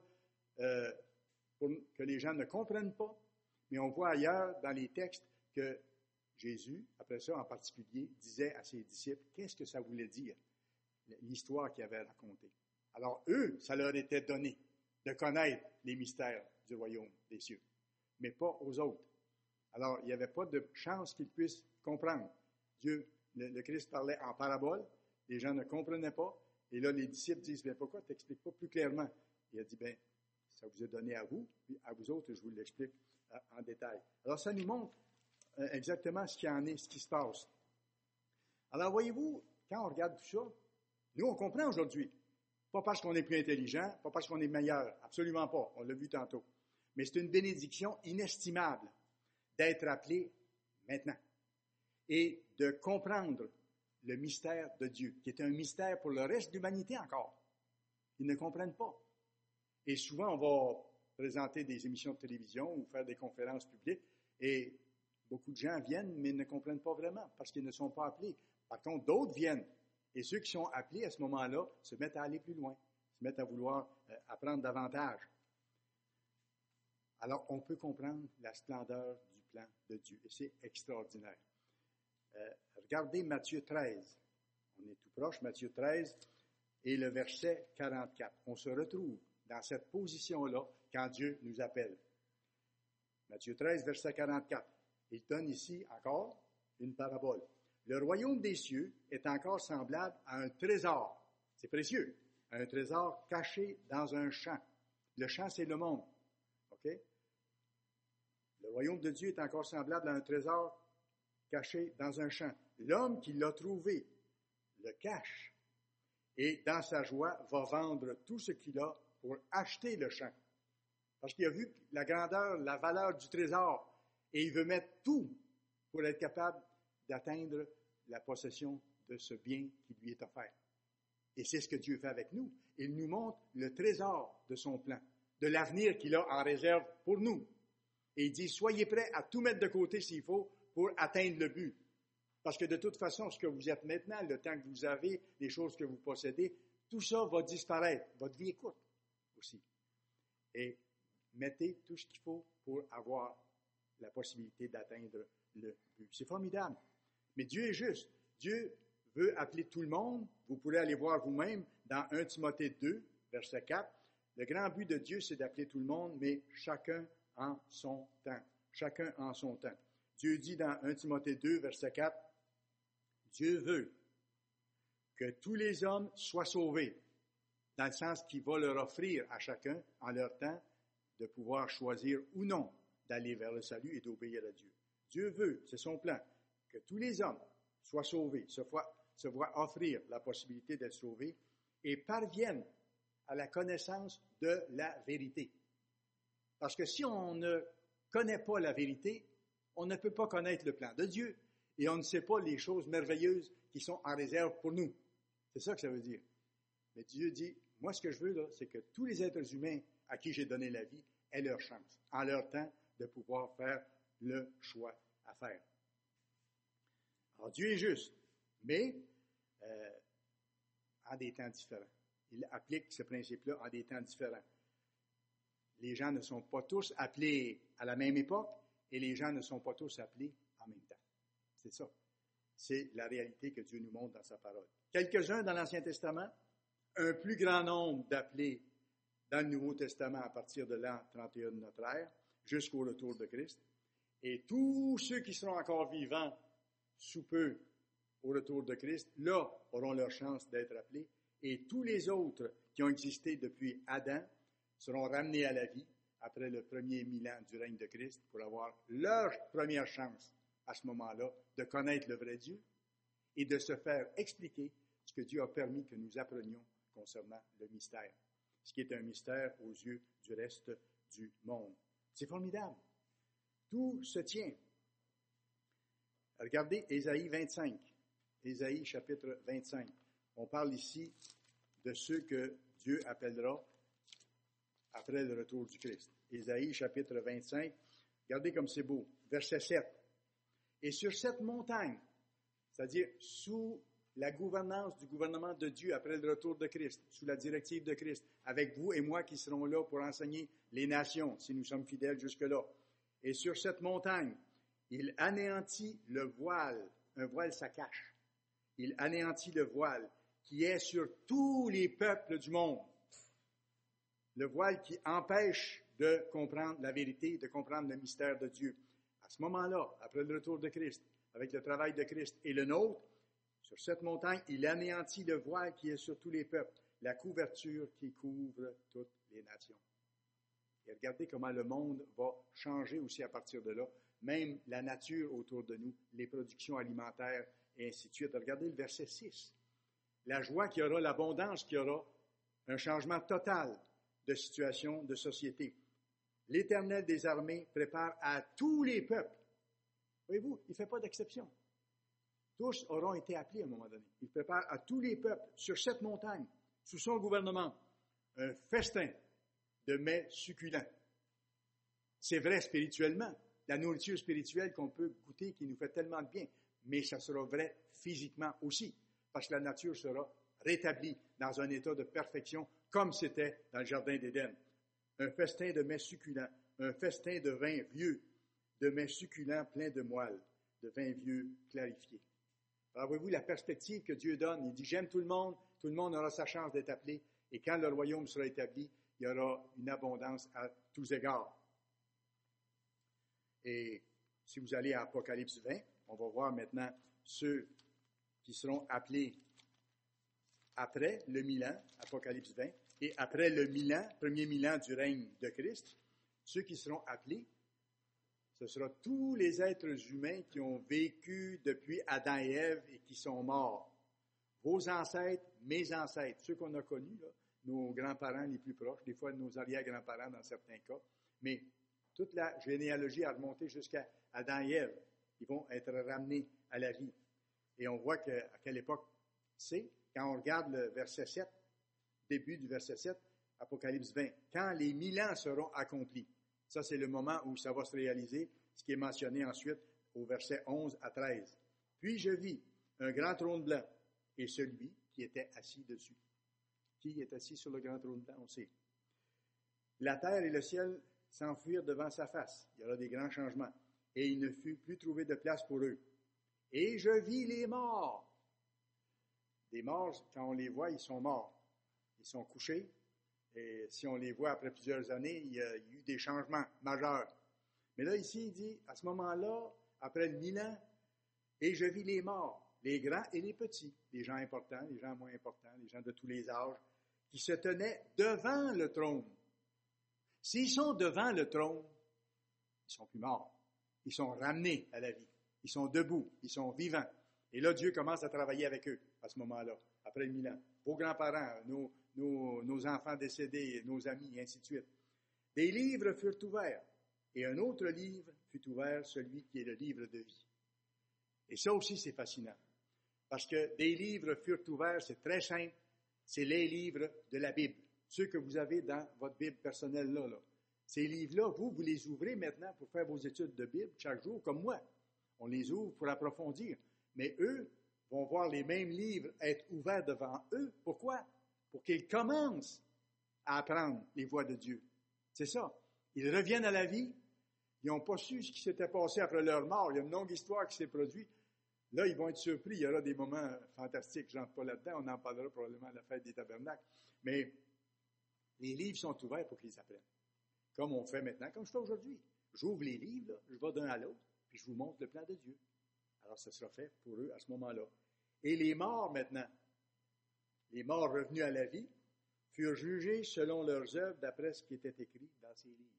que les gens ne comprennent pas, mais on voit ailleurs dans les textes que Jésus, après ça en particulier, disait à ses disciples qu'est-ce que ça voulait dire, l'histoire qu'il avait racontée. Alors eux, ça leur était donné de connaître les mystères du royaume des cieux, mais pas aux autres. Alors, il n'y avait pas de chance qu'ils puissent comprendre. Le Christ parlait en parabole, les gens ne comprenaient pas, et là, les disciples disent, bien, pourquoi tu n'expliques pas plus clairement? Il a dit, bien, ça vous est donné à vous, puis à vous autres, je vous l'explique en détail. Alors, ça nous montre exactement ce qu'il en est, ce qui se passe. Alors, voyez-vous, quand on regarde tout ça, nous, on comprend aujourd'hui. Pas parce qu'on est plus intelligent, pas parce qu'on est meilleur, absolument pas, on l'a vu tantôt. Mais c'est une bénédiction inestimable d'être appelé maintenant et de comprendre le mystère de Dieu, qui est un mystère pour le reste de l'humanité encore. Ils ne comprennent pas. Et souvent, on va présenter des émissions de télévision ou faire des conférences publiques et beaucoup de gens viennent, mais ne comprennent pas vraiment parce qu'ils ne sont pas appelés. Par contre, d'autres viennent. Et ceux qui sont appelés à ce moment-là se mettent à aller plus loin, se mettent à vouloir apprendre davantage. Alors, on peut comprendre la splendeur du plan de Dieu. Et c'est extraordinaire. Regardez Matthieu 13. On est tout proche, Matthieu 13 et le verset 44. On se retrouve dans cette position-là quand Dieu nous appelle. Matthieu 13, verset 44. Il donne ici encore une parabole. Le royaume des cieux est encore semblable à un trésor. C'est précieux. Un trésor caché dans un champ. Le champ, c'est le monde. OK? Le royaume de Dieu est encore semblable à un trésor caché dans un champ. L'homme qui l'a trouvé le cache et, dans sa joie, va vendre tout ce qu'il a pour acheter le champ. Parce qu'il a vu la grandeur, la valeur du trésor et il veut mettre tout pour être capable d'atteindre la possession de ce bien qui lui est offert. Et c'est ce que Dieu fait avec nous. Il nous montre le trésor de son plan, de l'avenir qu'il a en réserve pour nous. Et il dit, soyez prêts à tout mettre de côté s'il faut pour atteindre le but. Parce que de toute façon, ce que vous êtes maintenant, le temps que vous avez, les choses que vous possédez, tout ça va disparaître. Votre vie est courte aussi. Et mettez tout ce qu'il faut pour avoir la possibilité d'atteindre le but. C'est formidable. Mais Dieu est juste. Dieu veut appeler tout le monde. Vous pourrez aller voir vous-même dans 1 Timothée 2, verset 4. Le grand but de Dieu, c'est d'appeler tout le monde, mais chacun en son temps. Chacun en son temps. Dieu dit dans 1 Timothée 2, verset 4, Dieu veut que tous les hommes soient sauvés, dans le sens qu'il va leur offrir à chacun, en leur temps, de pouvoir choisir ou non d'aller vers le salut et d'obéir à Dieu. Dieu veut, c'est son plan, que tous les hommes soient sauvés, se voient offrir la possibilité d'être sauvés et parviennent à la connaissance de la vérité. Parce que si on ne connaît pas la vérité, on ne peut pas connaître le plan de Dieu et on ne sait pas les choses merveilleuses qui sont en réserve pour nous. C'est ça que ça veut dire. Mais Dieu dit, moi ce que je veux, là, c'est que tous les êtres humains à qui j'ai donné la vie aient leur chance, en leur temps, de pouvoir faire le choix à faire. Alors Dieu est juste, mais en des temps différents. Il applique ce principe-là en des temps différents. Les gens ne sont pas tous appelés à la même époque et les gens ne sont pas tous appelés en même temps. C'est ça. C'est la réalité que Dieu nous montre dans sa parole. Quelques-uns dans l'Ancien Testament, un plus grand nombre d'appelés dans le Nouveau Testament à partir de l'an 31 de notre ère, jusqu'au retour de Christ. Et tous ceux qui seront encore vivants sous peu au retour de Christ, là, auront leur chance d'être appelés. Et tous les autres qui ont existé depuis Adam seront ramenés à la vie après le premier 1000 ans du règne de Christ pour avoir leur première chance à ce moment-là de connaître le vrai Dieu et de se faire expliquer ce que Dieu a permis que nous apprenions concernant le mystère, ce qui est un mystère aux yeux du reste du monde. C'est formidable. Tout se tient. Regardez Ésaïe 25. Ésaïe chapitre 25. On parle ici de ceux que Dieu appellera après le retour du Christ. Ésaïe chapitre 25. Regardez comme c'est beau. Verset 7. Et sur cette montagne, c'est-à-dire sous la gouvernance du gouvernement de Dieu après le retour de Christ, sous la directive de Christ, avec vous et moi qui serons là pour enseigner les nations, si nous sommes fidèles jusque-là. Et sur cette montagne, il anéantit le voile. Un voile, ça cache. Il anéantit le voile qui est sur tous les peuples du monde. Le voile qui empêche de comprendre la vérité, de comprendre le mystère de Dieu. À ce moment-là, après le retour de Christ, avec le travail de Christ et le nôtre, sur cette montagne, il anéantit le voile qui est sur tous les peuples, la couverture qui couvre toutes les nations. Et regardez comment le monde va changer aussi à partir de là, même la nature autour de nous, les productions alimentaires et ainsi de suite. Regardez le verset 6. La joie qu'il y aura, l'abondance qu'il y aura, un changement total de situation, de société. L'Éternel des armées prépare à tous les peuples. Voyez-vous, il ne fait pas d'exception. Tous auront été appelés à un moment donné. Il prépare à tous les peuples, sur cette montagne, sous son gouvernement, un festin de mets succulents. C'est vrai spirituellement, la nourriture spirituelle qu'on peut goûter, qui nous fait tellement de bien, mais ça sera vrai physiquement aussi, parce que la nature sera rétablie dans un état de perfection, comme c'était dans le Jardin d'Éden. Un festin de mets succulents, un festin de vin vieux, de mets succulents pleins de moelle, de vin vieux clarifié. Alors, voyez-vous la perspective que Dieu donne. Il dit, j'aime tout le monde aura sa chance d'être appelé, et quand le royaume sera établi, il y aura une abondance à tous égards. Et si vous allez à Apocalypse 20, on va voir maintenant ceux qui seront appelés après le 1000 ans, Apocalypse 20, et après le 1000 ans, premier 1000 ans du règne de Christ, ceux qui seront appelés, ce sera tous les êtres humains qui ont vécu depuis Adam et Ève et qui sont morts. Vos ancêtres, mes ancêtres, ceux qu'on a connus, là, nos grands-parents les plus proches, des fois nos arrière-grands-parents dans certains cas, mais toute la généalogie a remonté jusqu'à Adam et Ève. Ils vont être ramenés à la vie. Et on voit à quelle époque c'est, quand on regarde le verset 7, début du verset 7, Apocalypse 20, quand les 1000 ans seront accomplis. Ça, c'est le moment où ça va se réaliser, ce qui est mentionné ensuite au verset 11 à 13. Puis je vis un grand trône blanc et celui qui était assis dessus. Qui est assis sur le grand trône blanc, on sait. La terre et le ciel s'enfuirent devant sa face. Il y aura des grands changements. Et il ne fut plus trouvé de place pour eux. Et je vis les morts. Les morts, quand on les voit, ils sont morts. Ils sont couchés. Et si on les voit après plusieurs années, il y a eu des changements majeurs. Mais là, ici, il dit, à ce moment-là, après le 1000 ans, et je vis les morts, les grands et les petits, les gens importants, les gens moins importants, les gens de tous les âges, qui se tenaient devant le trône. S'ils sont devant le trône, ils sont plus morts. Ils sont ramenés à la vie. Ils sont debout. Ils sont vivants. Et là, Dieu commence à travailler avec eux à ce moment-là, après le 1000 ans. Vos grands-parents, nos enfants décédés, nos amis, et ainsi de suite. Des livres furent ouverts. Et un autre livre fut ouvert, celui qui est le livre de vie. Et ça aussi, c'est fascinant. Parce que des livres furent ouverts, c'est très simple. C'est les livres de la Bible. Ceux que vous avez dans votre Bible personnelle là. Ces livres-là, vous les ouvrez maintenant pour faire vos études de Bible chaque jour, comme moi. On les ouvre pour approfondir. Mais eux vont voir les mêmes livres être ouverts devant eux. Pourquoi? Pour qu'ils commencent à apprendre les voies de Dieu. C'est ça. Ils reviennent à la vie. Ils n'ont pas su ce qui s'était passé après leur mort. Il y a une longue histoire qui s'est produite. Là, ils vont être surpris. Il y aura des moments fantastiques. Je n'entre pas là-dedans. On en parlera probablement à la fête des tabernacles. Mais les livres sont ouverts pour qu'ils apprennent. Comme on fait maintenant, comme je fais aujourd'hui. J'ouvre les livres, là, je vais d'un à l'autre, puis je vous montre le plan de Dieu. Alors, ça sera fait pour eux à ce moment-là. Et les morts maintenant, les morts revenus à la vie, furent jugés selon leurs œuvres d'après ce qui était écrit dans ces livres.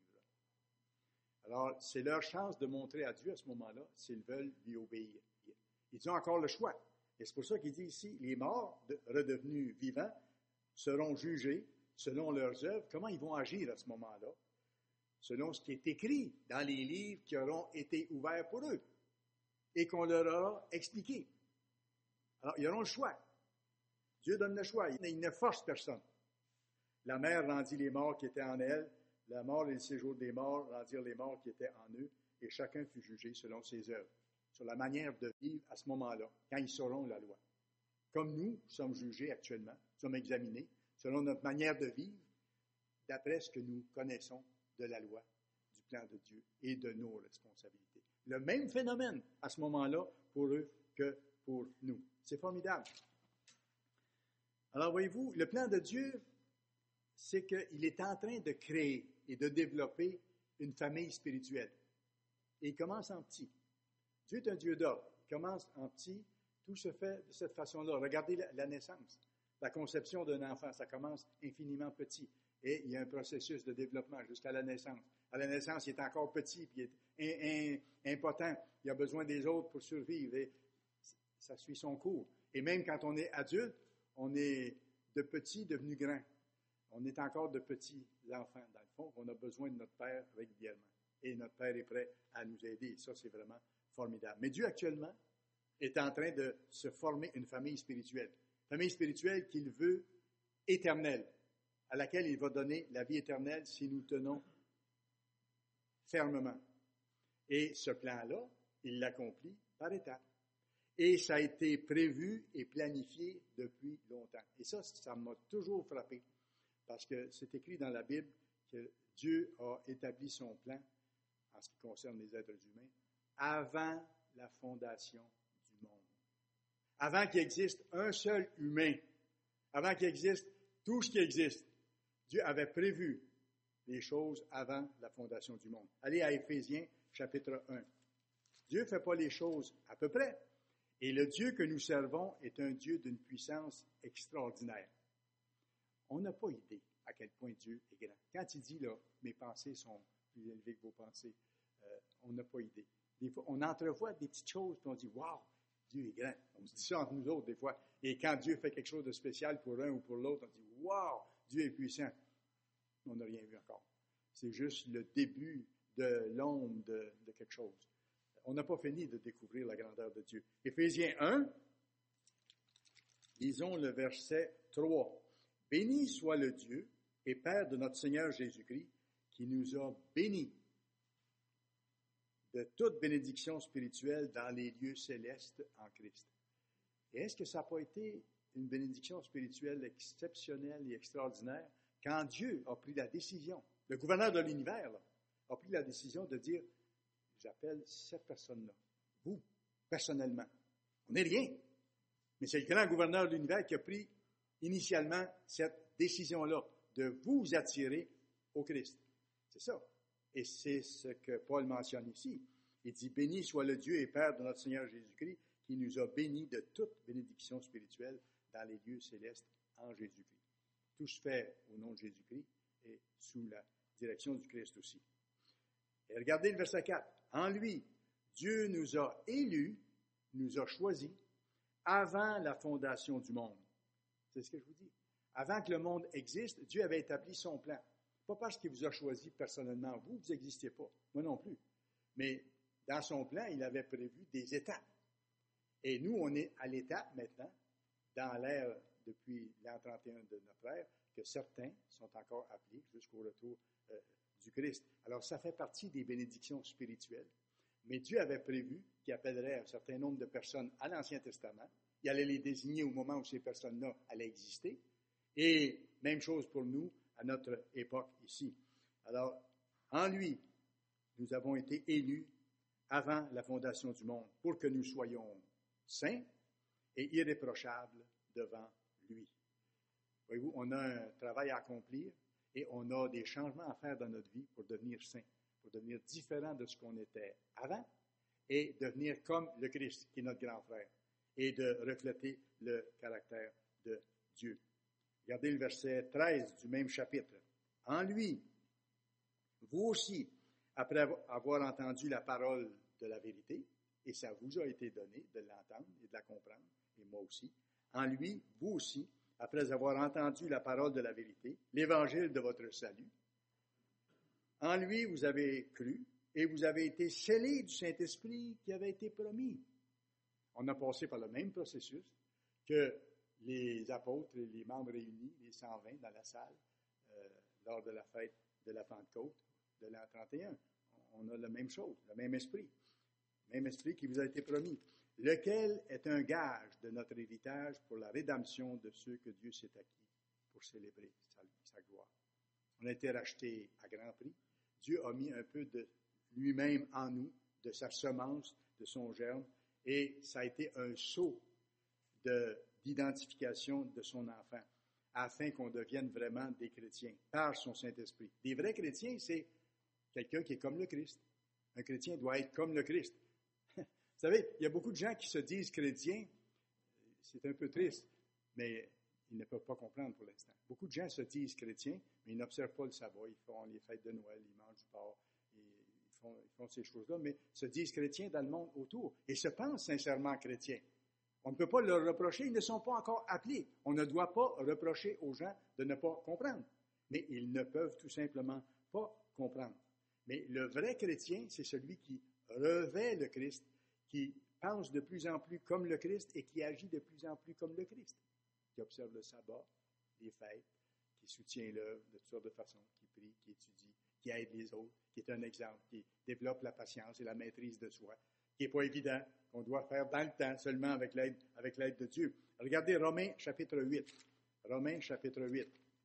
Alors, c'est leur chance de montrer à Dieu à ce moment-là s'ils veulent lui obéir. Ils ont encore le choix. Et c'est pour ça qu'il dit ici, les morts, redevenus vivants, seront jugés selon leurs œuvres. Comment ils vont agir à ce moment-là? Selon ce qui est écrit dans les livres qui auront été ouverts pour eux. et qu'on leur a expliqué. Alors, ils auront le choix. Dieu donne le choix. Il ne force personne. La mer rendit les morts qui étaient en elle. La mort et le séjour des morts rendirent les morts qui étaient en eux. Et chacun fut jugé selon ses œuvres, sur la manière de vivre à ce moment-là, quand ils sauront la loi. Comme nous sommes jugés actuellement, sommes examinés, selon notre manière de vivre, d'après ce que nous connaissons de la loi, du plan de Dieu et de nos responsabilités. Le même phénomène à ce moment-là pour eux que pour nous. C'est formidable. Alors, voyez-vous, le plan de Dieu, c'est qu'il est en train de créer et de développer une famille spirituelle. Et il commence en petit. Dieu est un Dieu d'ordre. Il commence en petit. Tout se fait de cette façon-là. Regardez la naissance. La conception d'un enfant, ça commence infiniment petit. Et il y a un processus de développement jusqu'à la naissance. À la naissance, il est encore petit, puis il est impotent. Il a besoin des autres pour survivre. Et ça suit son cours. Et même quand on est adulte, on est de petit devenu grand. On est encore de petits enfants, dans le fond. On a besoin de notre Père régulièrement. Et notre Père est prêt à nous aider. Ça, c'est vraiment formidable. Mais Dieu, actuellement, est en train de se former une famille spirituelle. Une famille spirituelle qu'il veut éternelle, à laquelle il va donner la vie éternelle si nous tenons fermement. Et ce plan-là, il l'accomplit par étapes. Et ça a été prévu et planifié depuis longtemps. Et ça m'a toujours frappé. Parce que c'est écrit dans la Bible que Dieu a établi son plan en ce qui concerne les êtres humains avant la fondation du monde. Avant qu'il existe un seul humain, avant qu'il existe tout ce qui existe, Dieu avait prévu les choses avant la fondation du monde. Allez à Éphésiens, chapitre 1. Dieu ne fait pas les choses à peu près. Et le Dieu que nous servons est un Dieu d'une puissance extraordinaire. On n'a pas idée à quel point Dieu est grand. Quand il dit, là, mes pensées sont plus élevées que vos pensées, on n'a pas idée. Des fois, on entrevoit des petites choses, puis on dit, waouh, Dieu est grand. On se dit ça entre nous autres, des fois. Et quand Dieu fait quelque chose de spécial pour l'un ou pour l'autre, on dit, waouh, Dieu est puissant. On n'a rien vu encore. C'est juste le début de l'ombre de quelque chose. On n'a pas fini de découvrir la grandeur de Dieu. Éphésiens 1, lisons le verset 3. Béni soit le Dieu et Père de notre Seigneur Jésus-Christ, qui nous a bénis de toute bénédiction spirituelle dans les lieux célestes en Christ. Et est-ce que ça n'a pas été une bénédiction spirituelle exceptionnelle et extraordinaire quand Dieu a pris la décision, le gouverneur de l'univers là, a pris la décision de dire, j'appelle cette personne-là, vous, personnellement. On n'est rien, mais c'est le grand gouverneur de l'univers qui a pris initialement cette décision-là de vous attirer au Christ. C'est ça. Et c'est ce que Paul mentionne ici. Il dit, béni soit le Dieu et Père de notre Seigneur Jésus-Christ, qui nous a bénis de toute bénédiction spirituelle dans les lieux célestes en Jésus-Christ. Tout se fait au nom de Jésus-Christ et sous la direction du Christ aussi. Et regardez le verset 4. En lui, Dieu nous a élus, nous a choisis avant la fondation du monde. C'est ce que je vous dis. Avant que le monde existe, Dieu avait établi son plan. Pas parce qu'il vous a choisi personnellement. Vous n'existiez pas. Moi non plus. Mais dans son plan, il avait prévu des étapes. Et nous, on est à l'étape maintenant, dans l'ère, depuis l'an 31 de notre ère, que certains sont encore appelés jusqu'au retour du Christ. Alors, ça fait partie des bénédictions spirituelles. Mais Dieu avait prévu qu'il appellerait un certain nombre de personnes à l'Ancien Testament. Il allait les désigner au moment où ces personnes-là allaient exister. Et même chose pour nous, à notre époque ici. Alors, en lui, nous avons été élus avant la fondation du monde pour que nous soyons saints et irréprochables devant lui. Voyez-vous, on a un travail à accomplir et on a des changements à faire dans notre vie pour devenir saints, pour devenir différents de ce qu'on était avant et devenir comme le Christ, qui est notre grand frère, et de refléter le caractère de Dieu. Regardez le verset 13 du même chapitre. En lui, vous aussi, après avoir entendu la parole de la vérité, et ça vous a été donné de l'entendre et de la comprendre, et moi aussi, en lui, vous aussi, après avoir entendu la parole de la vérité, l'évangile de votre salut, en lui vous avez cru, et vous avez été scellés du Saint-Esprit qui avait été promis. On a passé par le même processus que les apôtres et les membres réunis, les 120 dans la salle, lors de la fête de la Pentecôte de l'an 31. On a la même chose, le même esprit qui vous a été promis, lequel est un gage de notre héritage pour la rédemption de ceux que Dieu s'est acquis pour célébrer sa gloire. On a été rachetés à grand prix. Dieu a mis un peu de lui-même en nous, de sa semence, de son germe, et ça a été un sceau d'identification de son enfant, afin qu'on devienne vraiment des chrétiens, par son Saint-Esprit. Des vrais chrétiens, c'est quelqu'un qui est comme le Christ. Un chrétien doit être comme le Christ. Vous savez, il y a beaucoup de gens qui se disent chrétiens, c'est un peu triste, mais ils ne peuvent pas comprendre pour l'instant. Beaucoup de gens se disent chrétiens, mais ils n'observent pas le sabbat, ils font les fêtes de Noël, ils mangent du porc, ils font ces choses-là, mais se disent chrétiens dans le monde autour et se pensent sincèrement chrétiens. On ne peut pas leur reprocher, ils ne sont pas encore appelés. On ne doit pas reprocher aux gens de ne pas comprendre, mais ils ne peuvent tout simplement pas comprendre. Mais le vrai chrétien, c'est celui qui revêt le Christ, qui pense de plus en plus comme le Christ et qui agit de plus en plus comme le Christ, qui observe le sabbat, les fêtes, qui soutient l'œuvre de toutes sortes de façons, qui prie, qui étudie, qui aide les autres, qui est un exemple, qui développe la patience et la maîtrise de soi, qui n'est pas évident, qu'on doit faire dans le temps, seulement avec l'aide de Dieu. Regardez Romains chapitre 8. Romains chapitre 8.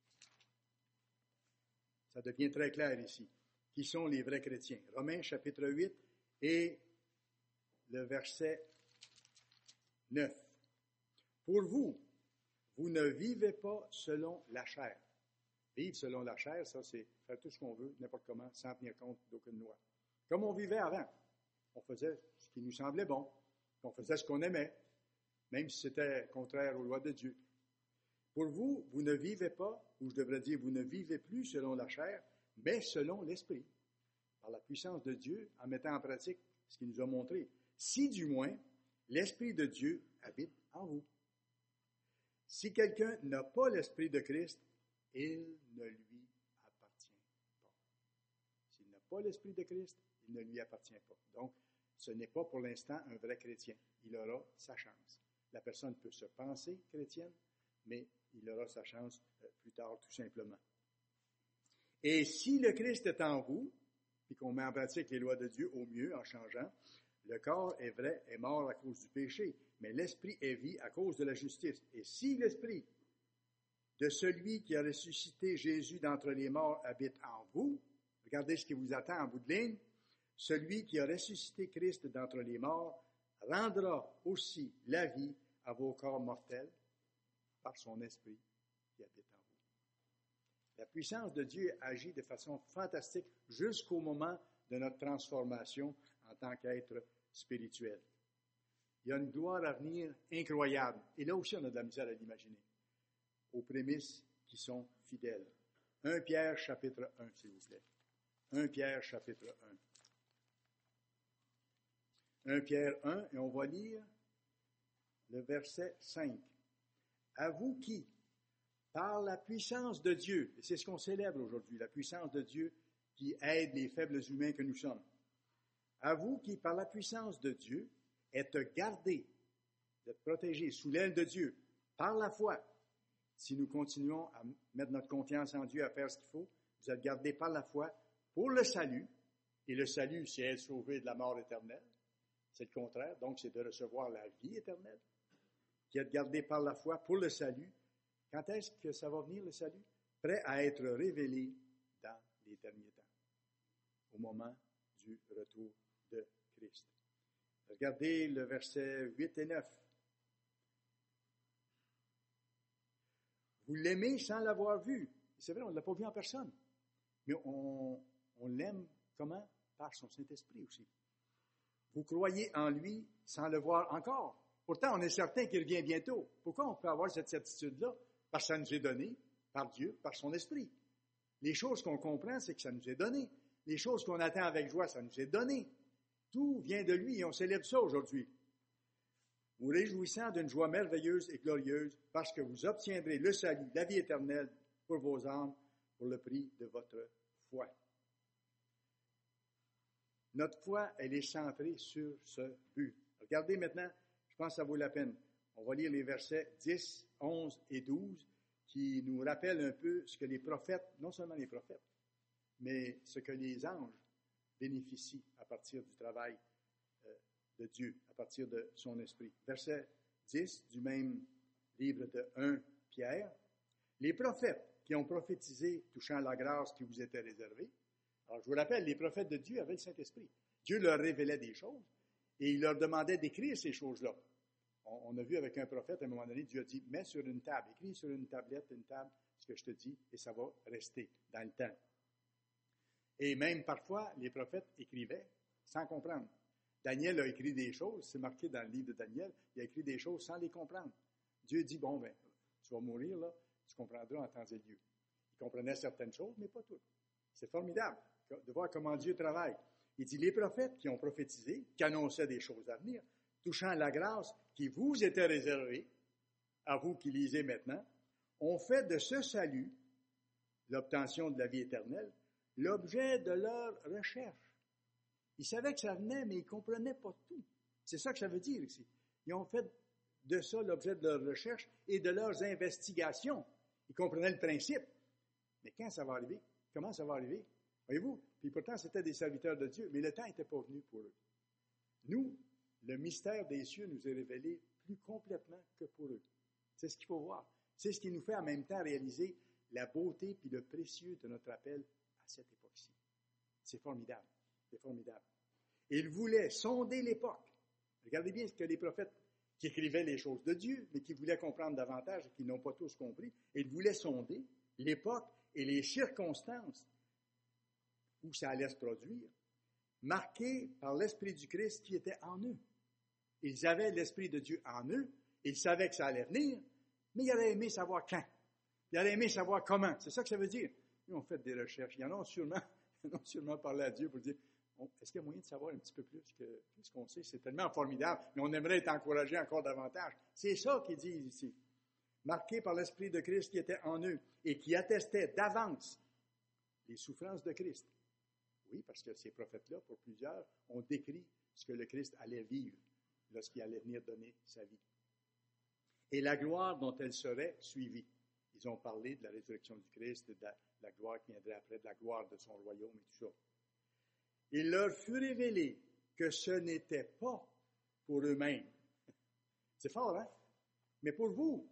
Ça devient très clair ici. Qui sont les vrais chrétiens? Romains chapitre 8 et le verset 9. Pour vous, vous ne vivez pas selon la chair. Vivre selon la chair, ça c'est faire tout ce qu'on veut, n'importe comment, sans tenir compte d'aucune loi. Comme on vivait avant. On faisait ce qui nous semblait bon. On faisait ce qu'on aimait, même si c'était contraire aux lois de Dieu. Pour vous, vous ne vivez pas, ou je devrais dire, vous ne vivez plus selon la chair, mais selon l'Esprit, par la puissance de Dieu, en mettant en pratique ce qu'il nous a montré. Si, du moins, l'Esprit de Dieu habite en vous. Si quelqu'un n'a pas l'Esprit de Christ, il ne lui appartient pas. S'il n'a pas l'Esprit de Christ, il ne lui appartient pas. Donc, ce n'est pas pour l'instant un vrai chrétien. Il aura sa chance. La personne peut se penser chrétienne, mais il aura sa chance plus tard, tout simplement. Et si le Christ est en vous, puis qu'on met en pratique les lois de Dieu au mieux en changeant, le corps est vrai, est mort à cause du péché, mais l'esprit est vie à cause de la justice. Et si l'esprit de celui qui a ressuscité Jésus d'entre les morts habite en vous, regardez ce qui vous attend en bout de ligne, celui qui a ressuscité Christ d'entre les morts rendra aussi la vie à vos corps mortels par son esprit qui habite en vous. La puissance de Dieu agit de façon fantastique jusqu'au moment de notre transformation en tant qu'être spirituel. Il y a une gloire à venir incroyable. Et là aussi, on a de la misère à l'imaginer. Aux prémices qui sont fidèles. 1 Pierre chapitre 1, s'il vous plaît. 1 Pierre chapitre 1. 1 Pierre 1, et on va lire le verset 5. À vous qui, par la puissance de Dieu, et c'est ce qu'on célèbre aujourd'hui, la puissance de Dieu qui aide les faibles humains que nous sommes. À vous qui, par la puissance de Dieu, êtes gardés, êtes protégés sous l'aile de Dieu, par la foi. Si nous continuons à mettre notre confiance en Dieu, à faire ce qu'il faut, vous êtes gardés par la foi pour le salut. Et le salut, c'est être sauvé de la mort éternelle. C'est le contraire, donc c'est de recevoir la vie éternelle. Qui êtes gardés par la foi pour le salut. Quand est-ce que ça va venir, le salut? Prêt à être révélé dans les derniers temps, au moment du retour de Christ. Regardez le verset 8 et 9. Vous l'aimez sans l'avoir vu. C'est vrai, on ne l'a pas vu en personne. Mais on l'aime comment? Par son Saint-Esprit aussi. Vous croyez en lui sans le voir encore. Pourtant, on est certain qu'il revient bientôt. Pourquoi on peut avoir cette certitude-là? Parce que ça nous est donné par Dieu, par son Esprit. Les choses qu'on comprend, c'est que ça nous est donné. Les choses qu'on attend avec joie, ça nous est donné. Tout vient de lui et on célèbre ça aujourd'hui. Vous réjouissant d'une joie merveilleuse et glorieuse parce que vous obtiendrez le salut, la vie éternelle pour vos âmes, pour le prix de votre foi. Notre foi, elle est centrée sur ce but. Regardez maintenant, je pense que ça vaut la peine. On va lire les versets 10, 11 et 12 qui nous rappellent un peu ce que les prophètes, non seulement les prophètes, mais ce que les anges bénéficient à partir du travail de Dieu, à partir de son esprit. Verset 10 du même livre de 1 Pierre. Les prophètes qui ont prophétisé touchant la grâce qui vous était réservée. Alors, je vous rappelle, les prophètes de Dieu avaient le Saint-Esprit. Dieu leur révélait des choses et il leur demandait d'écrire ces choses-là. On a vu avec un prophète, à un moment donné, Dieu a dit, mets sur une table, écris sur une tablette, une table, ce que je te dis, et ça va rester dans le temps. Et même parfois, les prophètes écrivaient sans comprendre. Daniel a écrit des choses, c'est marqué dans le livre de Daniel, il a écrit des choses sans les comprendre. Dieu dit, bon, ben, tu vas mourir, là, tu comprendras en temps et lieu. Il comprenait certaines choses, mais pas toutes. C'est formidable de voir comment Dieu travaille. Il dit, les prophètes qui ont prophétisé, qui annonçaient des choses à venir, touchant la grâce qui vous était réservée, à vous qui lisez maintenant, ont fait de ce salut, l'obtention de la vie éternelle, l'objet de leur recherche. Ils savaient que ça venait, mais ils ne comprenaient pas tout. C'est ça que ça veut dire ici. Ils ont fait de ça l'objet de leur recherche et de leurs investigations. Ils comprenaient le principe. Mais quand ça va arriver? Comment ça va arriver? Voyez-vous? Puis pourtant, c'était des serviteurs de Dieu, mais le temps n'était pas venu pour eux. Nous, le mystère des cieux nous est révélé plus complètement que pour eux. C'est ce qu'il faut voir. C'est ce qui nous fait en même temps réaliser la beauté puis le précieux de notre appel à cette époque-ci. C'est formidable. C'est formidable. Ils voulaient sonder l'époque. Regardez bien ce que les prophètes qui écrivaient les choses de Dieu, mais qui voulaient comprendre davantage et qui n'ont pas tous compris, ils voulaient sonder l'époque et les circonstances où ça allait se produire, marquées par l'Esprit du Christ qui était en eux. Ils avaient l'Esprit de Dieu en eux, ils savaient que ça allait venir, mais ils auraient aimé savoir quand. Ils auraient aimé savoir comment. C'est ça que ça veut dire. Ils ont fait des recherches. Ils en ont sûrement parlé à Dieu pour dire, est-ce qu'il y a moyen de savoir un petit peu plus que ce qu'on sait? C'est tellement formidable, mais on aimerait être encouragé encore davantage. C'est ça qu'ils disent ici. Marqués par l'Esprit de Christ qui était en eux et qui attestait d'avance les souffrances de Christ. Oui, parce que ces prophètes-là, pour plusieurs, ont décrit ce que le Christ allait vivre lorsqu'il allait venir donner sa vie. Et la gloire dont elle serait suivie. Ils ont parlé de la résurrection du Christ, de la gloire qui viendrait après, de la gloire de son royaume et tout ça. Il leur fut révélé que ce n'était pas pour eux-mêmes. C'est fort, hein? Mais pour vous.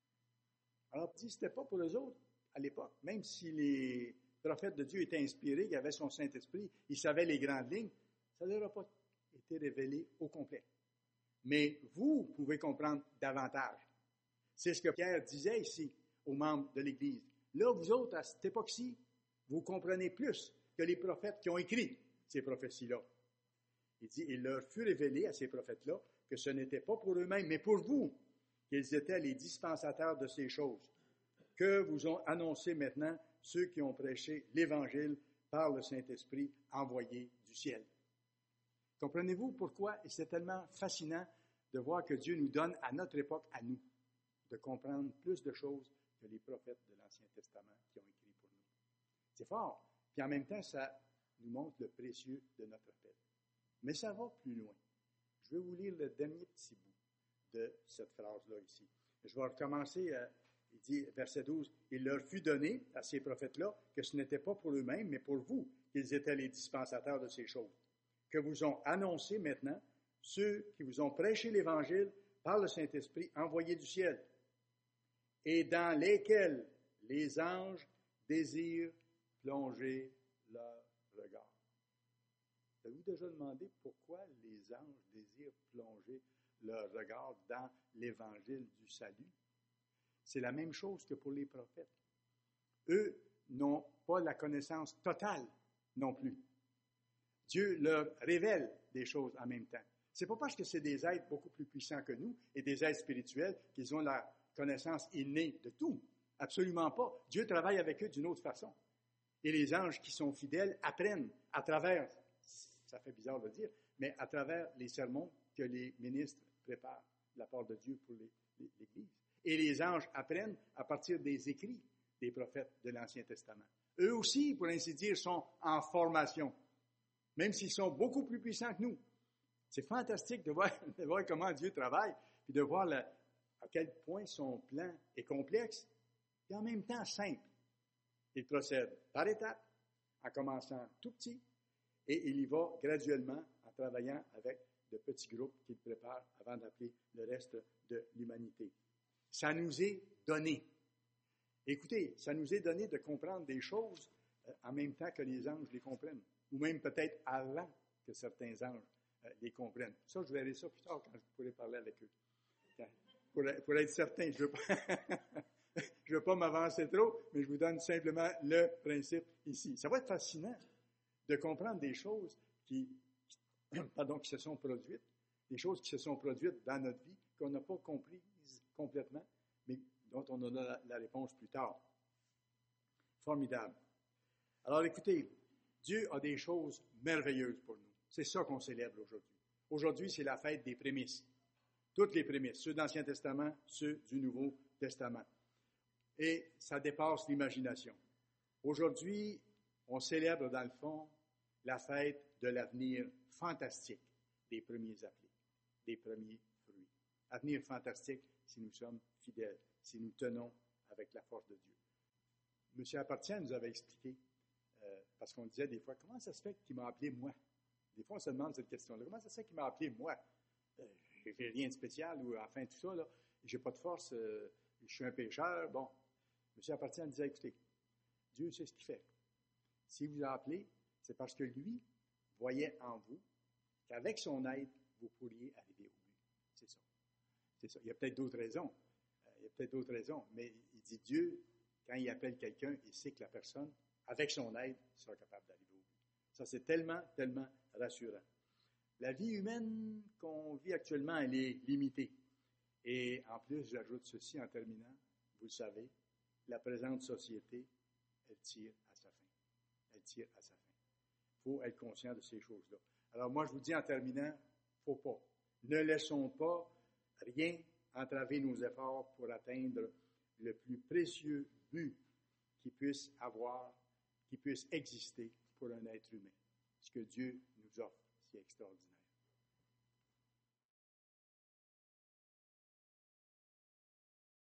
Alors, il dit, c'était pas pour eux autres à l'époque. Même si les prophètes de Dieu étaient inspirés, il y avait son Saint-Esprit, ils savaient les grandes lignes, ça ne leur a pas été révélé au complet. Mais vous pouvez comprendre davantage. C'est ce que Pierre disait ici aux membres de l'Église. Là, vous autres, à cette époque-ci, vous comprenez plus que les prophètes qui ont écrit ces prophéties-là. Il dit, il leur fut révélé à ces prophètes-là que ce n'était pas pour eux-mêmes, mais pour vous, qu'ils étaient les dispensateurs de ces choses, que vous ont annoncé maintenant ceux qui ont prêché l'Évangile par le Saint-Esprit envoyé du ciel. Comprenez-vous pourquoi? Et c'est tellement fascinant de voir que Dieu nous donne à notre époque, à nous, de comprendre plus de choses que les prophètes de l'Ancien Testament qui ont écrit pour nous. C'est fort. Puis en même temps, ça nous montre le précieux de notre appel. Mais ça va plus loin. Je vais vous lire le dernier petit bout de cette phrase-là ici. Je vais recommencer, il dit, verset 12, « Il leur fut donné, à ces prophètes-là, que ce n'était pas pour eux-mêmes, mais pour vous, qu'ils étaient les dispensateurs de ces choses, que vous ont annoncé maintenant ceux qui vous ont prêché l'Évangile par le Saint-Esprit envoyé du ciel, et dans lesquels les anges désirent plonger leur regard. » Avez-vous déjà demandé pourquoi les anges désirent plonger leur regard dans l'Évangile du salut? C'est la même chose que pour les prophètes. Eux n'ont pas la connaissance totale non plus. Dieu leur révèle des choses en même temps. C'est pas parce que c'est des êtres beaucoup plus puissants que nous et des êtres spirituels qu'ils ont la connaissance innée de tout. Absolument pas. Dieu travaille avec eux d'une autre façon. Et les anges qui sont fidèles apprennent à travers, ça fait bizarre de le dire, mais à travers les sermons que les ministres préparent de la part de Dieu pour l'Église. Et les anges apprennent à partir des écrits des prophètes de l'Ancien Testament. Eux aussi, pour ainsi dire, sont en formation. même s'ils sont beaucoup plus puissants que nous. C'est fantastique de voir, de voir comment Dieu travaille, puis de voir à quel point son plan est complexe, et en même temps simple. Il procède par étapes, en commençant tout petit, et il y va graduellement en travaillant avec de petits groupes qu'il prépare avant d'appeler le reste de l'humanité. Ça nous est donné. Écoutez, ça nous est donné de comprendre des choses en même temps que les anges les comprennent, ou même peut-être avant que certains anges les comprennent. Ça, je verrai ça plus tard quand je pourrai parler avec eux. Pour être certain, je ne veux pas m'avancer trop, mais je vous donne simplement le principe ici. Ça va être fascinant de comprendre des choses qui se sont produites, des choses qui se sont produites dans notre vie, qu'on n'a pas comprises complètement, mais dont on aura la réponse plus tard. Formidable. Alors écoutez, Dieu a des choses merveilleuses pour nous. C'est ça qu'on célèbre aujourd'hui. Aujourd'hui, c'est la fête des prémices. Toutes les prémices, ceux de l'Ancien Testament, ceux du Nouveau Testament. Et ça dépasse l'imagination. Aujourd'hui, on célèbre dans le fond la fête de l'avenir fantastique des premiers appelés, des premiers fruits. Avenir fantastique si nous sommes fidèles, si nous tenons avec la force de Dieu. M. Appartient nous avait expliqué, parce qu'on disait des fois, comment ça se fait qu'il m'a appelé moi? Des fois, on se demande cette question-là. Comment ça se fait qu'il m'a appelé moi? J'ai fait rien de spécial, ou enfin tout ça, là. J'ai pas de force, je suis un pécheur. Bon, M. Appartient disait, écoutez, Dieu sait ce qu'il fait. S'il vous a appelé, c'est parce que lui voyait en vous qu'avec son aide, vous pourriez arriver au but. C'est ça. C'est ça. Il y a peut-être d'autres raisons. Mais il dit Dieu, quand il appelle quelqu'un, il sait que la personne, avec son aide, sera capable d'arriver au but. Ça, c'est tellement, tellement rassurant. La vie humaine qu'on vit actuellement, elle est limitée. Et en plus, j'ajoute ceci en terminant, vous le savez, la présente société, elle tire à sa fin. Elle tire à sa fin. Il faut être conscient de ces choses-là. Alors moi, je vous dis en terminant, il ne faut pas. Ne laissons pas rien entraver nos efforts pour atteindre le plus précieux but qui puisse exister pour un être humain. Ce que Dieu nous offre, c'est extraordinaire.